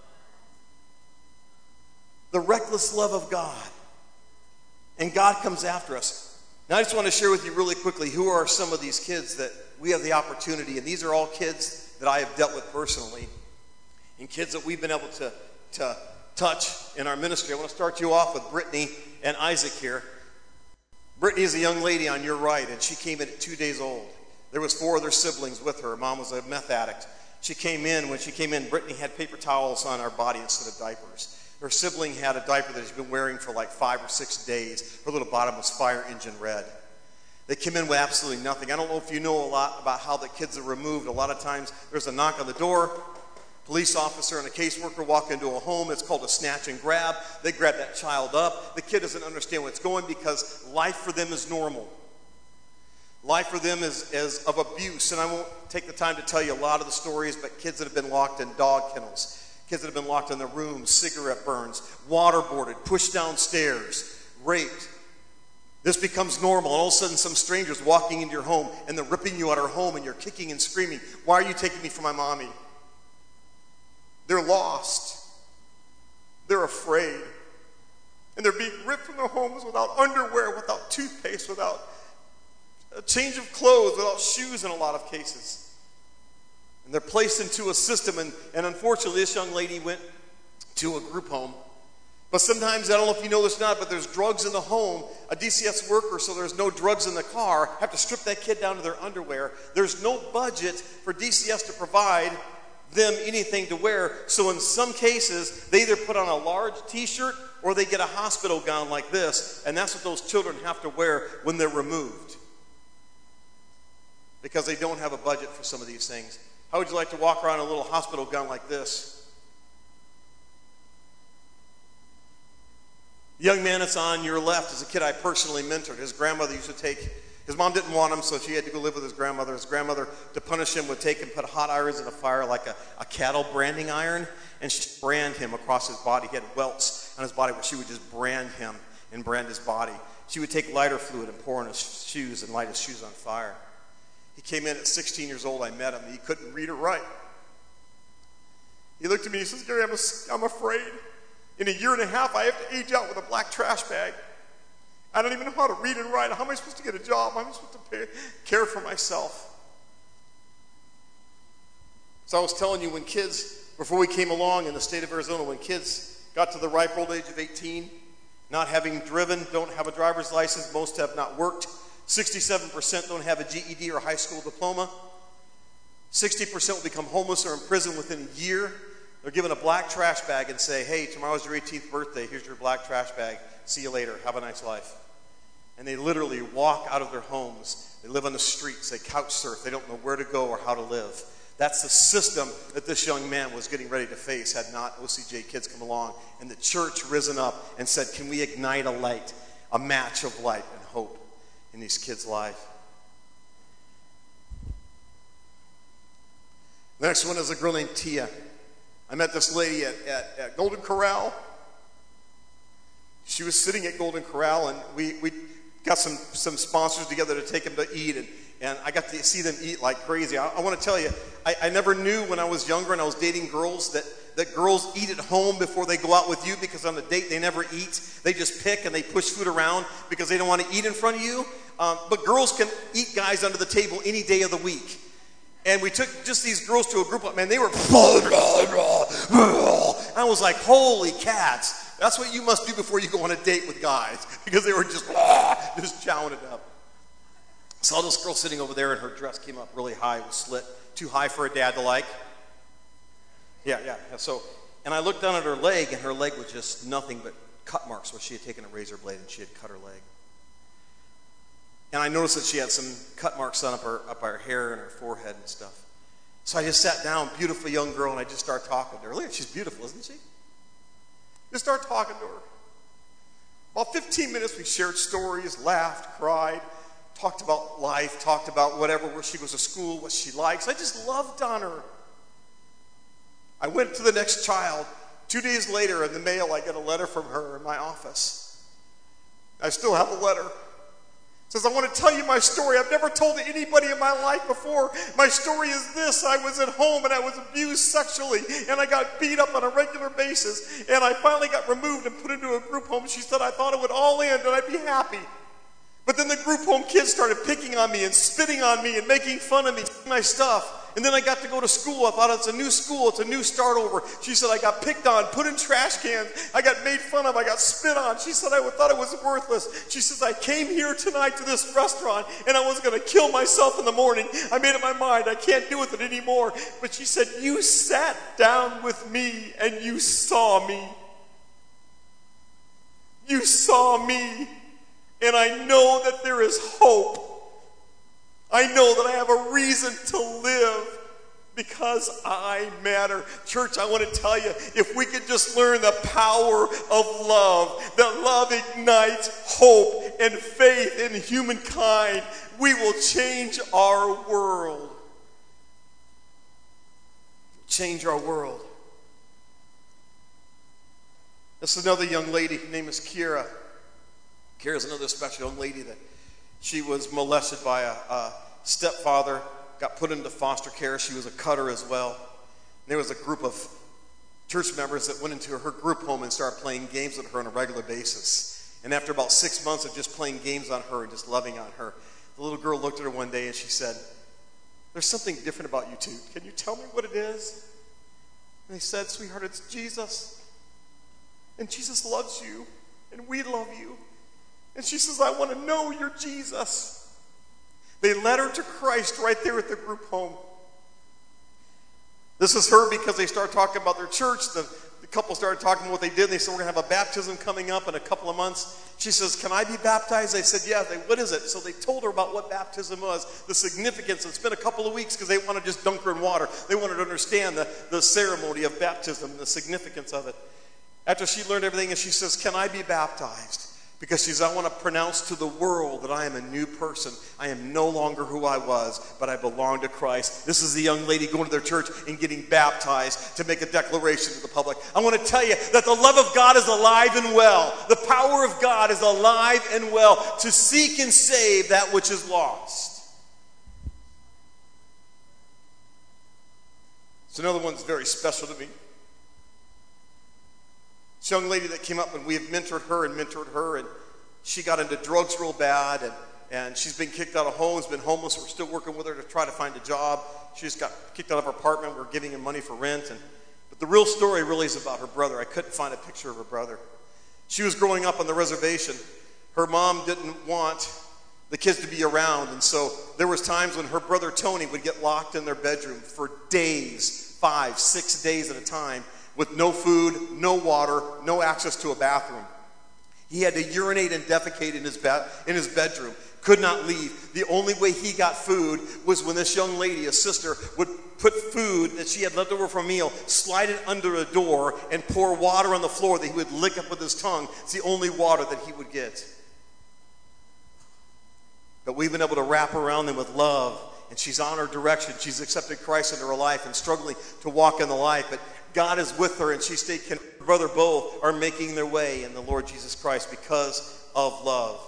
reckless love of God. And God comes after us. Now I just want to share with you really quickly who are some of these kids that we have the opportunity, and these are all kids that I have dealt with personally, and kids that we've been able to touch in our ministry. I want to start you off with Brittany and Isaac here. Brittany is a young lady on your right, and she came in at 2 days old. There was 4 other siblings with her. Her mom was a meth addict. When she came in, Brittany had paper towels on her body instead of diapers. Her sibling had a diaper that she's been wearing for like 5 or 6 days. Her little bottom was fire engine red. They came in with absolutely nothing. I don't know if you know a lot about how the kids are removed. A lot of times there's a knock on the door. Police officer and a caseworker walk into a home. It's called a snatch and grab. They grab that child up. The kid doesn't understand what's going, because life for them is normal. Life for them is of abuse. And I won't take the time to tell you a lot of the stories, but kids that have been locked in dog kennels, kids that have been locked in their rooms, cigarette burns, waterboarded, pushed downstairs, raped. This becomes normal, and all of a sudden some stranger's walking into your home, and they're ripping you out of your home, and you're kicking and screaming, "Why are you taking me from my mommy?" They're lost. They're afraid. And they're being ripped from their homes without underwear, without toothpaste, without a change of clothes, without shoes in a lot of cases. And they're placed into a system, and unfortunately this young lady went to a group home. But sometimes, I don't know if you know this or not, but there's drugs in the home. A DCS worker, so there's no drugs in the car, have to strip that kid down to their underwear. There's no budget for DCS to provide them anything to wear. So in some cases, they either put on a large t-shirt or they get a hospital gown like this, and that's what those children have to wear when they're removed, because they don't have a budget for some of these things. How would you like to walk around in a little hospital gown like this? The young man that's on your left is a kid I personally mentored. His grandmother used to take, his mom didn't want him, so she had to go live with his grandmother. His grandmother, to punish him, would take and put hot irons in a fire like a cattle branding iron, and she'd brand him across his body. He had welts on his body where she would just brand him and brand his body. She would take lighter fluid and pour in his shoes and light his shoes on fire. He came in at 16 years old. I met him. He couldn't read or write. He looked at me, he says, "Gary, I'm afraid. In a year and a half, I have to age out with a black trash bag. I don't even know how to read and write. How am I supposed to get a job? How am I supposed to care for myself?" So I was telling you, when kids, before we came along in the state of Arizona, when kids got to the ripe old age of 18, not having driven, don't have a driver's license, most have not worked, 67% don't have a GED or high school diploma, 60% will become homeless or in prison within a year. They're given a black trash bag and say, "Hey, tomorrow's your 18th birthday. Here's your black trash bag. See you later. Have a nice life." And they literally walk out of their homes. They live on the streets. They couch surf. They don't know where to go or how to live. That's the system that this young man was getting ready to face had not OCJ Kids come along and the church risen up and said, "Can we ignite a light, a match of light and hope in these kids' life?" The next one is a girl named Tia. I met this lady at Golden Corral. She was sitting at Golden Corral, and we got some sponsors together to take them to eat, and I got to see them eat like crazy. I want to tell you, I never knew when I was younger and I was dating girls that girls eat at home before they go out with you, because on the date they never eat. They just pick and they push food around because they don't want to eat in front of you. But girls can eat guys under the table any day of the week. And we took just these girls to a group of, man, they were, I was like, holy cats. That's what you must do before you go on a date with guys, because they were just chowing it up. Saw this girl sitting over there, and her dress came up really high. It was slit, too high for a dad to like. Yeah. So, and I looked down at her leg, and her leg was just nothing but cut marks where she had taken a razor blade and she had cut her leg. And I noticed that she had some cut marks on up her hair and her forehead and stuff. So I just sat down, beautiful young girl, and I just started talking to her. Look, she's beautiful, isn't she? Just started talking to her. About 15 minutes, we shared stories, laughed, cried, talked about life, talked about whatever, where she goes to school, what she likes. I just loved on her. I went to the next child. 2 days later, in the mail, I get a letter from her in my office. I still have the letter. It says, I want to tell you my story. I've never told anybody in my life before. My story is this. I was at home and I was abused sexually and I got beat up on a regular basis and I finally got removed and put into a group home. She said I thought it would all end and I'd be happy. But then the group home kids started picking on me and spitting on me and making fun of me, my stuff. And then I got to go to school. I thought it's a new school. It's a new start over. She said I got picked on, put in trash cans. I got made fun of. I got spit on. She said I thought it was worthless. She says I came here tonight to this restaurant and I was going to kill myself in the morning. I made up my mind. I can't deal with it anymore. But she said, you sat down with me and you saw me. You saw me. And I know that there is hope. I know that I have a reason to live because I matter. Church, I want to tell you, if we could just learn the power of love, that love ignites hope and faith in humankind, we will change our world. Change our world. This is another young lady. Her name is Kira. Kira's another special young lady that she was molested by a stepfather, got put into foster care. She was a cutter as well. And there was a group of church members that went into her group home and started playing games with her on a regular basis. And after about 6 months of just playing games on her and just loving on her, the little girl looked at her one day and she said, there's something different about you two. Can you tell me what it is? And they said, sweetheart, it's Jesus. And Jesus loves you. And we love you. And she says, I want to know you're Jesus. They led her to Christ right there at the group home. This is her because they started talking about their church. The couple started talking about what they did. They said, we're going to have a baptism coming up in a couple of months. She says, can I be baptized? They said, yeah. What is it? So they told her about what baptism was, the significance. It's been a couple of weeks because they want to just dunk her in water. They wanted to understand the ceremony of baptism, the significance of it. After she learned everything, and she says, can I be baptized? Because she says, I want to pronounce to the world that I am a new person. I am no longer who I was, but I belong to Christ. This is the young lady going to their church and getting baptized to make a declaration to the public. I want to tell you that the love of God is alive and well. The power of God is alive and well to seek and save that which is lost. So another one that's very special to me. This young lady that came up and we have mentored her, and she got into drugs real bad, and she's been kicked out of homes, been homeless. We're still working with her to try to find a job. She just got kicked out of her apartment. We're giving her money for rent. But the real story really is about her brother. I couldn't find a picture of her brother. She was growing up on the reservation. Her mom didn't want the kids to be around, and so there was times when her brother Tony would get locked in their bedroom for days, 5, 6 days at a time, with no food, no water, no access to a bathroom. He had to urinate and defecate in his bedroom. Could not leave. The only way he got food was when this young lady, a sister, would put food that she had left over from a meal, slide it under a door, and pour water on the floor that he would lick up with his tongue. It's the only water that he would get. But we've been able to wrap around them with love, and she's on her direction. She's accepted Christ into her life and struggling to walk in the light, but God is with her, and she stayed connected. Her brother both are making their way in the Lord Jesus Christ because of love.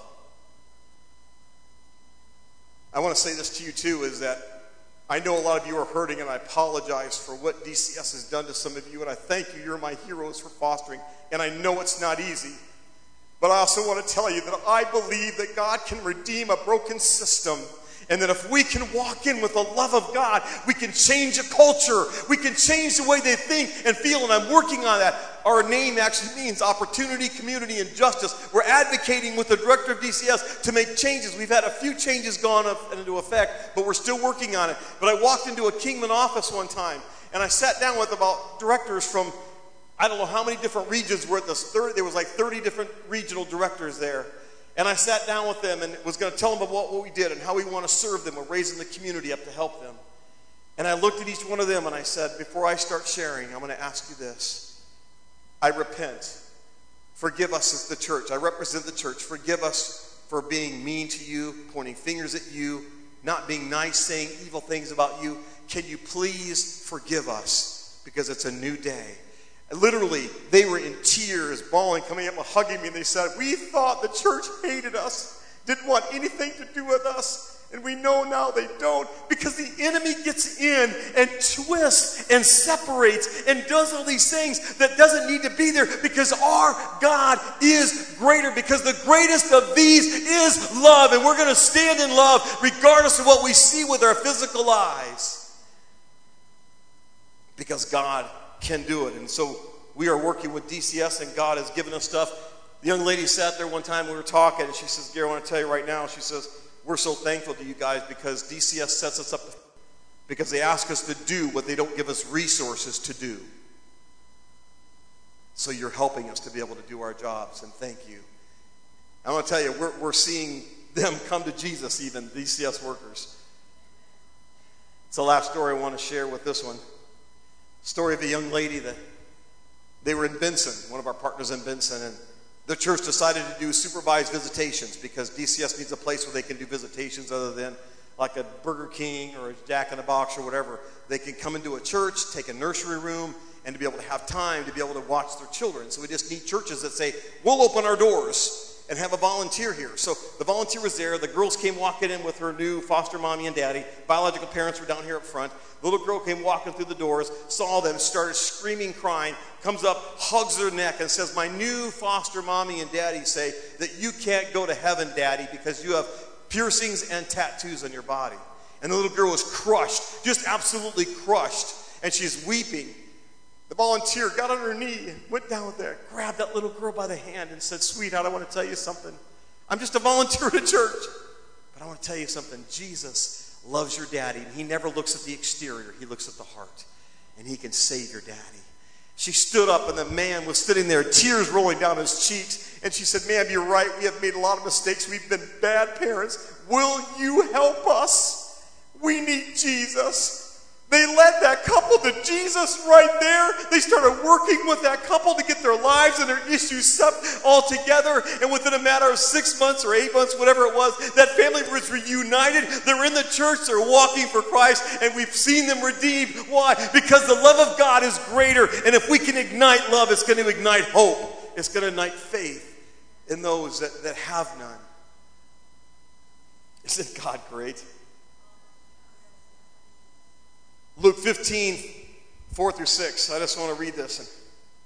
I want to say this to you too, is that I know a lot of you are hurting, and I apologize for what DCS has done to some of you, and I thank you. You're my heroes for fostering, and I know it's not easy. But I also want to tell you that I believe that God can redeem a broken system, and that if we can walk in with the love of God, we can change a culture. We can change the way they think and feel, and I'm working on that. Our name actually means opportunity, community, and justice. We're advocating with the director of DCS to make changes. We've had a few changes gone into effect, but we're still working on it. But I walked into a Kingman office one time, and I sat down with about directors from, I don't know how many different regions were at this. There was like 30 different regional directors there. And I sat down with them and was going to tell them about what we did and how we want to serve them. We're raising the community up to help them. And I looked at each one of them and I said, before I start sharing, I'm going to ask you this. I repent. Forgive us as the church. I represent the church. Forgive us for being mean to you, pointing fingers at you, not being nice, saying evil things about you. Can you please forgive us? Because it's a new day. And literally, they were in tears, bawling, coming up and hugging me. And they said, we thought the church hated us, didn't want anything to do with us. And we know now they don't, because the enemy gets in and twists and separates and does all these things that doesn't need to be there, because our God is greater, because the greatest of these is love. And we're going to stand in love regardless of what we see with our physical eyes, because God can do it. And so we are working with DCS, and God has given us stuff. The young lady sat there one time, we were talking, and she says, Gary, I want to tell you right now, she says, we're so thankful to you guys because DCS sets us up, because they ask us to do what they don't give us resources to do. So you're helping us to be able to do our jobs, and thank you. I want to tell you, we're seeing them come to Jesus, even DCS workers. It's the last story I want to share with this one. Story of a young lady that they were in Benson, one of our partners in Benson, and the church decided to do supervised visitations, because DCS needs a place where they can do visitations other than like a Burger King or a Jack in the Box or whatever. They can come into a church, take a nursery room, and to be able to have time to be able to watch their children. So we just need churches that say, we'll open our doors and have a volunteer here. So the volunteer was there. The girls came walking in with her new foster mommy and daddy. Biological parents were down here up front. The little girl came walking through the doors, saw them, started screaming, crying, comes up, hugs their neck, and says, my new foster mommy and daddy say that you can't go to heaven, Daddy, because you have piercings and tattoos on your body. And the little girl was crushed, just absolutely crushed, and she's weeping. The volunteer got on her knee and went down there, grabbed that little girl by the hand and said, sweetheart, I want to tell you something. I'm just a volunteer at a church, but I want to tell you something. Jesus loves your daddy, and he never looks at the exterior. He looks at the heart, and he can save your daddy. She stood up, and the man was sitting there, tears rolling down his cheeks, and she said, ma'am, you're right. We have made a lot of mistakes. We've been bad parents. Will you help us? We need Jesus. They led that couple to Jesus right there. They started working with that couple to get their lives and their issues set all together. And within a matter of 6 months or 8 months, whatever it was, that family was reunited. They're in the church. They're walking for Christ. And we've seen them redeemed. Why? Because the love of God is greater. And if we can ignite love, it's going to ignite hope. It's going to ignite faith in those that have none. Isn't God great? Luke 15, 4 through 6. I just want to read this.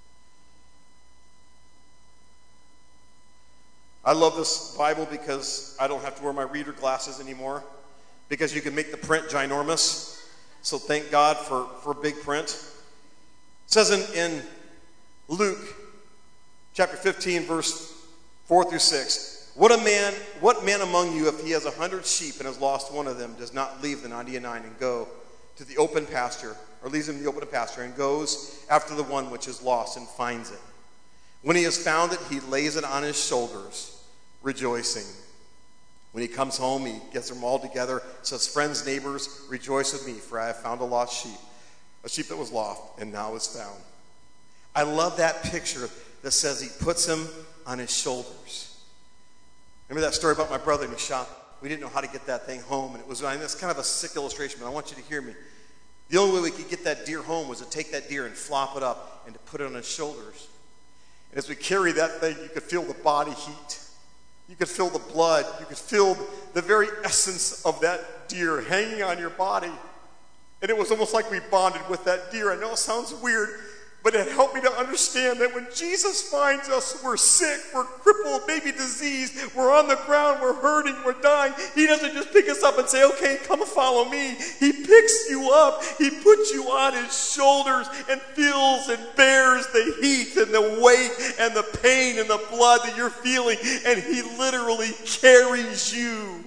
I love this Bible because I don't have to wear my reader glasses anymore, because you can make the print ginormous. So thank God for big print. It says in Luke chapter 15, verse 4 through 6. What man among you, if he has 100 sheep and has lost one of them, does not leave the 99 and go to the open pasture, or leaves him in the open pasture, and goes after the one which is lost and finds it? When he has found it, he lays it on his shoulders, rejoicing. When he comes home, he gets them all together, says, friends, neighbors, rejoice with me, for I have found a lost sheep, a sheep that was lost and now is found. I love that picture that says he puts him on his shoulders. Remember that story about my brother in the shop? We didn't know how to get that thing home, and it's kind of a sick illustration, but I want you to hear me. The only way we could get that deer home was to take that deer and flop it up and to put it on his shoulders. And as we carry that thing, you could feel the body heat. You could feel the blood. You could feel the very essence of that deer hanging on your body. And it was almost like we bonded with that deer. I know it sounds weird, but it helped me to understand that when Jesus finds us, we're sick, we're crippled, maybe diseased, we're on the ground, we're hurting, we're dying. He doesn't just pick us up and say, okay, come and follow me. He picks you up. He puts you on his shoulders and feels and bears the heat and the weight and the pain and the blood that you're feeling. And he literally carries you.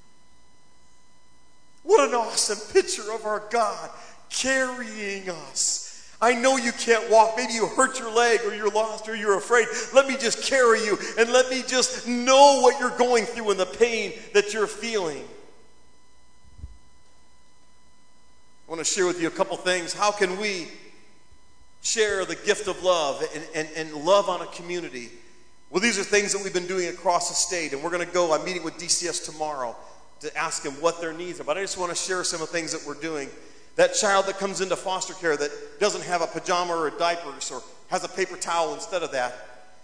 What an awesome picture of our God carrying us. I know you can't walk. Maybe you hurt your leg, or you're lost, or you're afraid. Let me just carry you, and let me just know what you're going through and the pain that you're feeling. I want to share with you a couple things. How can we share the gift of love and love on a community? Well, these are things that we've been doing across the state, and we're going to go. I'm meeting with DCS tomorrow to ask them what their needs are. But I just want to share some of the things that we're doing. That child that comes into foster care that doesn't have a pajama or a diapers or has a paper towel instead of that,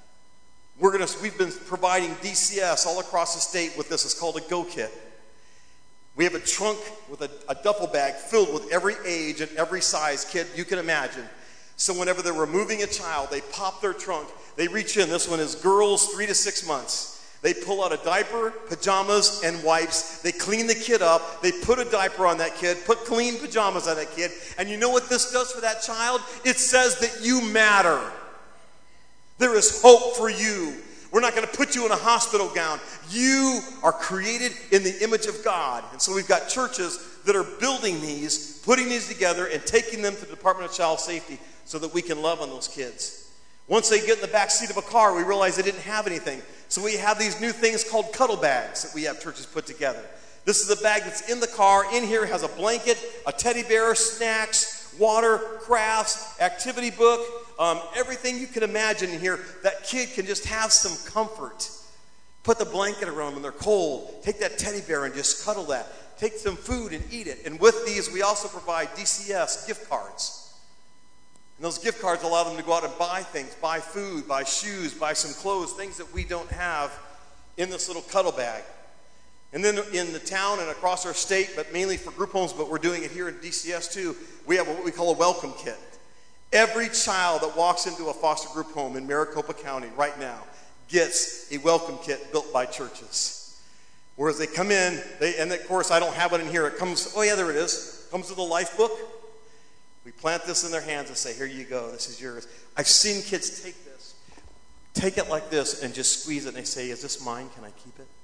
we've been providing DCS all across the state with this. It's called a Go Kit. We have a trunk with a duffel bag filled with every age and every size kid you can imagine. So whenever they're removing a child, they pop their trunk. They reach in. This one is girls 3 to 6 months. They pull out a diaper, pajamas, and wipes. They clean the kid up. They put a diaper on that kid, put clean pajamas on that kid. And you know what this does for that child? It says that you matter. There is hope for you. We're not going to put you in a hospital gown. You are created in the image of God. And so we've got churches that are building these, putting these together, and taking them to the Department of Child Safety so that we can love on those kids. Once they get in the back seat of a car, we realize they didn't have anything. So we have these new things called cuddle bags that we have churches put together. This is a bag that's in the car. In here has a blanket, a teddy bear, snacks, water, crafts, activity book, everything you can imagine in here. That kid can just have some comfort. Put the blanket around them when they're cold. Take that teddy bear and just cuddle that. Take some food and eat it. And with these, we also provide DCS gift cards. And those gift cards allow them to go out and buy things, buy food, buy shoes, buy some clothes, things that we don't have in this little cuddle bag. And then in the town and across our state, but mainly for group homes, but we're doing it here at DCS too, we have what we call a welcome kit. Every child that walks into a foster group home in Maricopa County right now gets a welcome kit built by churches. Whereas they come in, and of course I don't have it in here. It comes, oh yeah, there it is. It comes with a life book. We plant this in their hands and say, here you go, this is yours. I've seen kids take this, take it like this, and just squeeze it, and they say, is this mine? Can I keep it?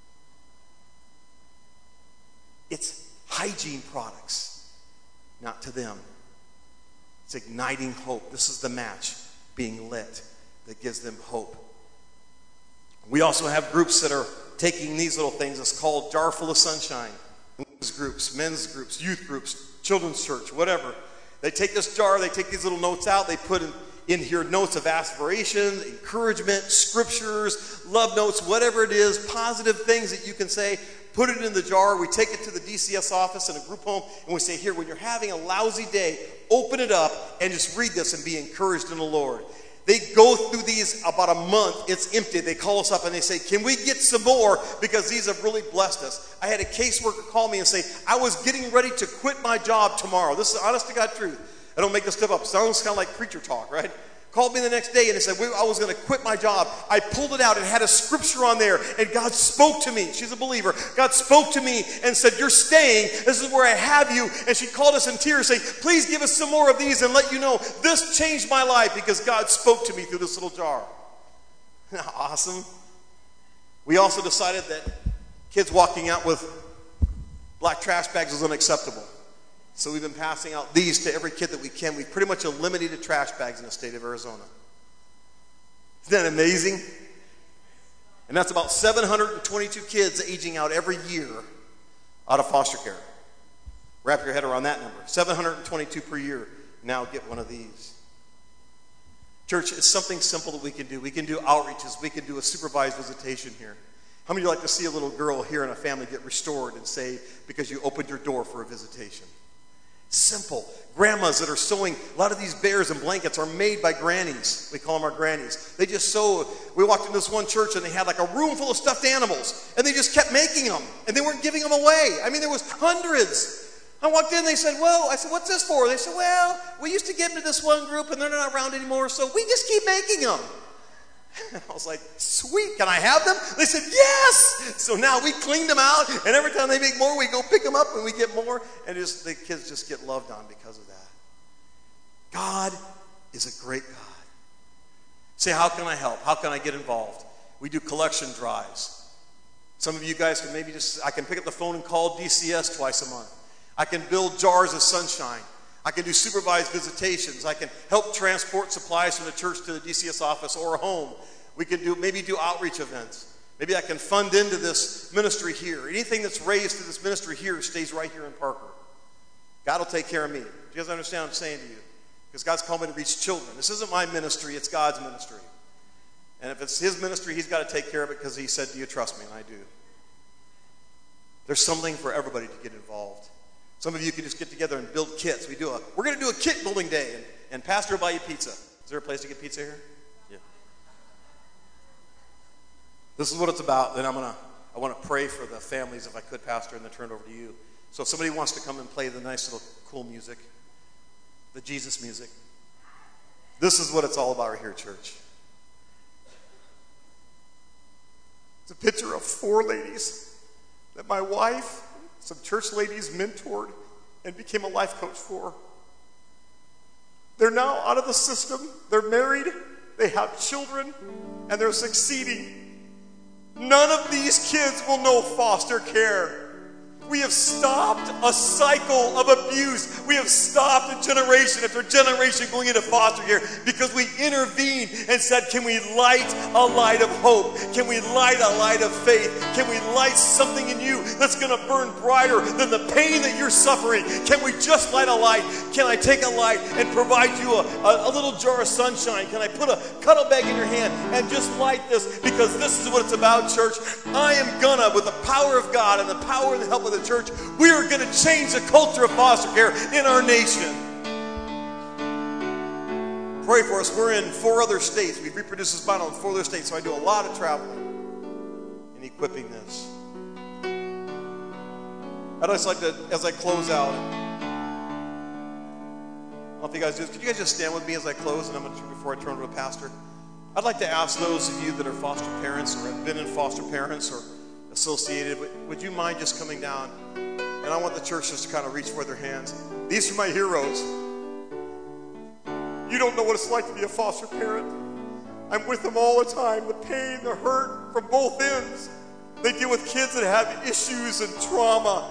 It's hygiene products, not to them. It's igniting hope. This is the match being lit that gives them hope. We also have groups that are taking these little things. It's called Jar Full of Sunshine. Women's groups, men's groups, youth groups, children's church, whatever. They take this jar, they take these little notes out, they put in here notes of aspiration, encouragement, scriptures, love notes, whatever it is, positive things that you can say. Put it in the jar. We take it to the DCS office in a group home, and we say, here, when you're having a lousy day, open it up and just read this and be encouraged in the Lord. They go through these about a month. It's empty. They call us up and they say, can we get some more? Because these have really blessed us. I had a caseworker call me and say, I was getting ready to quit my job tomorrow. This is honest to God truth. I don't make this stuff up. Sounds kind of like preacher talk, right? Called me the next day and they said, I was going to quit my job. I pulled it out and had a scripture on there, and God spoke to me. She's a believer. God spoke to me and said, you're staying. This is where I have you. And she called us in tears saying, please give us some more of these and let you know this changed my life because God spoke to me through this little jar. Isn't that awesome? We also decided that kids walking out with black trash bags was unacceptable. So we've been passing out these to every kid that we can. We've pretty much eliminated trash bags in the state of Arizona. Isn't that amazing? And that's about 722 kids aging out every year out of foster care. Wrap your head around that number. 722 per year now get one of these. Church, it's something simple that we can do. We can do outreaches. We can do a supervised visitation here. How many of you like to see a little girl here in a family get restored and saved because you opened your door for a visitation? Simple. Grandmas that are sewing, a lot of these bears and blankets are made by grannies. We call them our grannies. They just sew. We walked into this one church and they had like a room full of stuffed animals, and they just kept making them, and they weren't giving them away. I mean, there was hundreds. I walked in, they said, well, I said, what's this for? They said, well, we used to give them to this one group and they're not around anymore, so we just keep making them. I was like, sweet, can I have them? They said, yes! So now we cleaned them out, and every time they make more, we go pick them up and we get more, and the kids just get loved on because of that. God is a great God. Say, how can I help? How can I get involved? We do collection drives. Some of you guys can maybe I can pick up the phone and call DCS twice a month. I can build jars of sunshine. I can do supervised visitations. I can help transport supplies from the church to the DCS office or home. We can maybe do outreach events. Maybe I can fund into this ministry here. Anything that's raised through this ministry here stays right here in Parker. God will take care of me. Do you guys understand what I'm saying to you? Because God's called me to reach children. This isn't my ministry, it's God's ministry. And if it's his ministry, he's got to take care of it because he said, do you trust me? And I do. There's something for everybody to get involved. Some of you can just get together and build kits. We're going to do a kit building day, and Pastor will buy you pizza. Is there a place to get pizza here? Yeah. This is what it's about. Then I want to pray for the families, if I could, Pastor, and then turn it over to you. So if somebody wants to come and play the nice little cool music, the Jesus music, this is what it's all about right here, church. It's a picture of 4 ladies that my wife, some church ladies, mentored and became a life coach for. They're now out of the system. They're married. They have children. And they're succeeding. None of these kids will know foster care. We have stopped a cycle of abuse. We have stopped a generation after generation going into foster care because we intervened and said, can we light a light of hope? Can we light a light of faith? Can we light something in you that's going to burn brighter than the pain that you're suffering? Can we just light a light? Can I take a light and provide you a little jar of sunshine? Can I put a cuddle bag in your hand and just light this? Because this is what it's about, church. I am gonna, with the power of God and the power and the help of the church, we are going to change the culture of foster care in our nation. Pray for us. We're in 4 other states. We've reproduced this model in 4 other states, so I do a lot of traveling and equipping this. I'd just like to, as I close out, I don't know if you guys do this. Could you guys just stand with me as I close, and I'm going to, before I turn over to the pastor? I'd like to ask those of you that are foster parents or have been in foster parents or associated, would you mind just coming down? And I want the church just to kind of reach for their hands. These are my heroes. You don't know what it's like to be a foster parent. I'm with them all the time. The pain, the hurt from both ends. They deal with kids that have issues and trauma.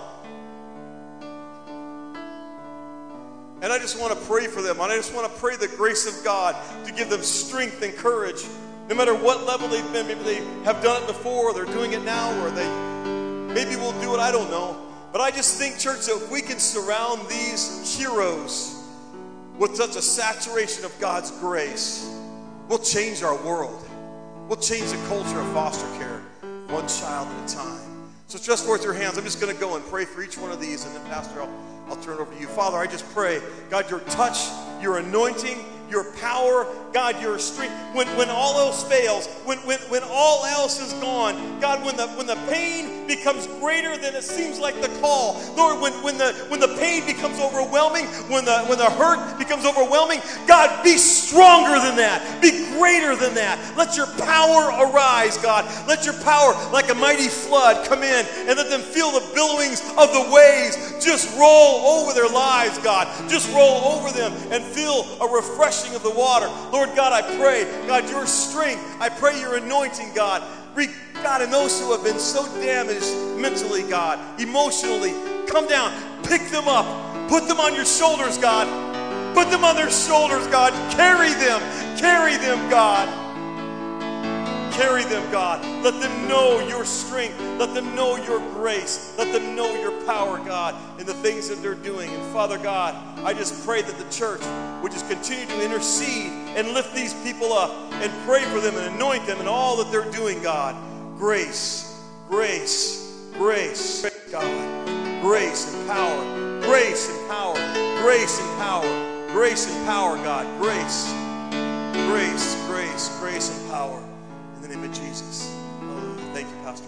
And I just want to pray for them. And I just want to pray the grace of God to give them strength and courage. No matter what level they've been, maybe they have done it before, or they're doing it now, or they maybe will do it, I don't know. But I just think, church, that if we can surround these heroes with such a saturation of God's grace, we'll change our world. We'll change the culture of foster care, one child at a time. So stretch forth your hands. I'm just going to go and pray for each one of these, and then, Pastor, I'll turn it over to you. Father, I just pray, God, your touch, your anointing, your power, God, your strength. When all else fails, when all else is gone, God, when the pain becomes greater than it seems like the call, Lord, when the pain becomes overwhelming, when the hurt becomes overwhelming, God, be stronger than that, be greater than that. Let your power arise, God. Let your power, like a mighty flood, come in and let them feel the billowings of the waves just roll over their lives, God. Just roll over them and feel a refreshing of the water. Lord God, I pray, God, your strength. I pray your anointing, God. God, and those who have been so damaged mentally, God, emotionally, come down, pick them up, put them on your shoulders, God. Put them on their shoulders, God. Carry them, God. Carry them, God. Let them know your strength. Let them know your grace. Let them know your power, God, in the things that they're doing. And Father God, I just pray that the church would just continue to intercede and lift these people up and pray for them and anoint them in all that they're doing, God. Grace, grace, grace, God. Grace and power. Grace and power. Grace and power. Grace and power, God. Grace. Grace, grace, grace and power. In the name of Jesus. Hallelujah. Thank you, Pastor.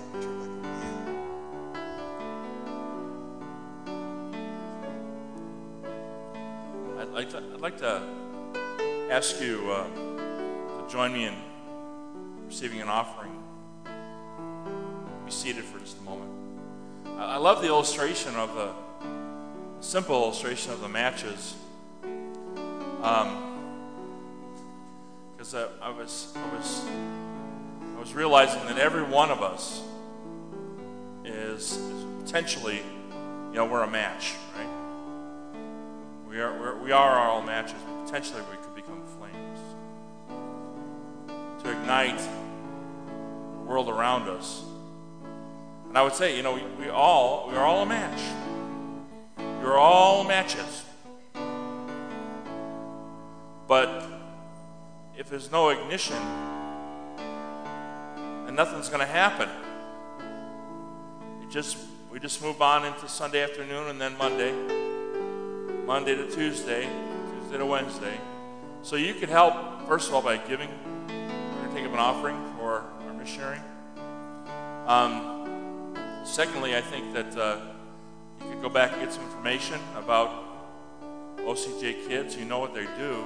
I'd like to ask you to join me in receiving an offering. Be seated for just a moment. I love the illustration of the simple illustration of the matches. Because I was realizing that every one of us is potentially, we're a match, right? We are all matches. Potentially, we could become flames to ignite the world around us. And I would say, we're all a match. You're You're all matches. But if there's no ignition, then nothing's going to happen. We just move on into Sunday afternoon and then Monday to Tuesday, Tuesday to Wednesday. So you could help, first of all, by giving. We're going to take up an offering for our missionary. Secondly, I think that you could go back and get some information about OCJ Kids. You know what they do.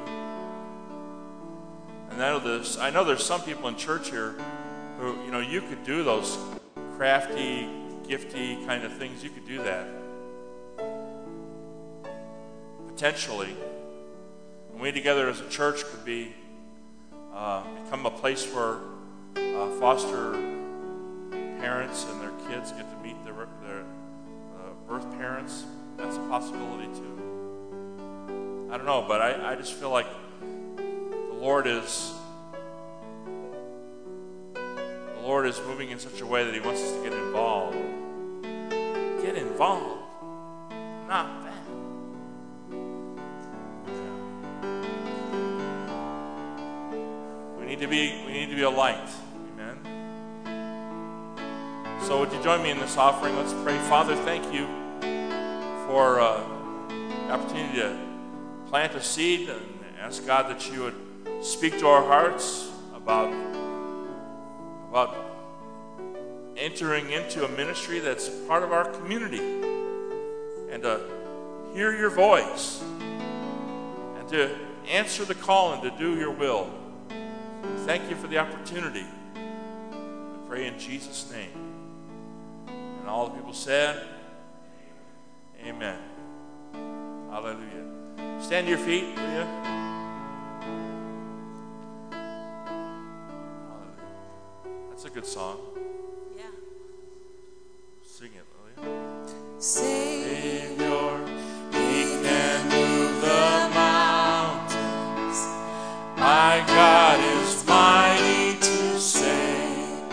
And I know there's some people in church here who, you could do those crafty, gifty kind of things. You could do that. Potentially. And we together as a church could become a place where foster parents and their kids get to meet their birth parents. That's a possibility too. I don't know, but I just feel like the Lord is moving in such a way that He wants us to get involved. Get involved, not that. We need to be a light. Amen. So would you join me in this offering? Let's pray. Father, thank you for the opportunity to plant a seed and ask God that you would speak to our hearts about entering into a ministry that's part of our community and to hear your voice and to answer the call and to do your will. Thank you for the opportunity. We pray in Jesus' name. And all the people said, amen. Hallelujah. Stand to your feet, will you? Hallelujah. That's a good song. Yeah. Sing it, will you? Savior, He can move the mountains. My God is mighty to save.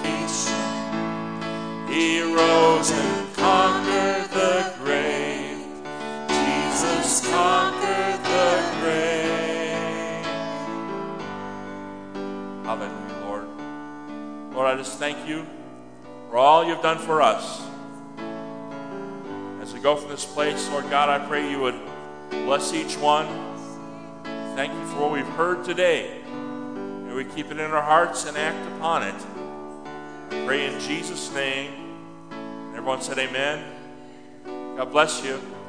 He rose and conquered the grave. Jesus conquered the grave. Hallelujah, Lord. Lord, I just thank you for all you've done for us. As we go from this place, Lord God, I pray you would bless each one. Thank you for what we've heard today. May we keep it in our hearts and act upon it. I pray in Jesus' name. And everyone said amen. God bless you.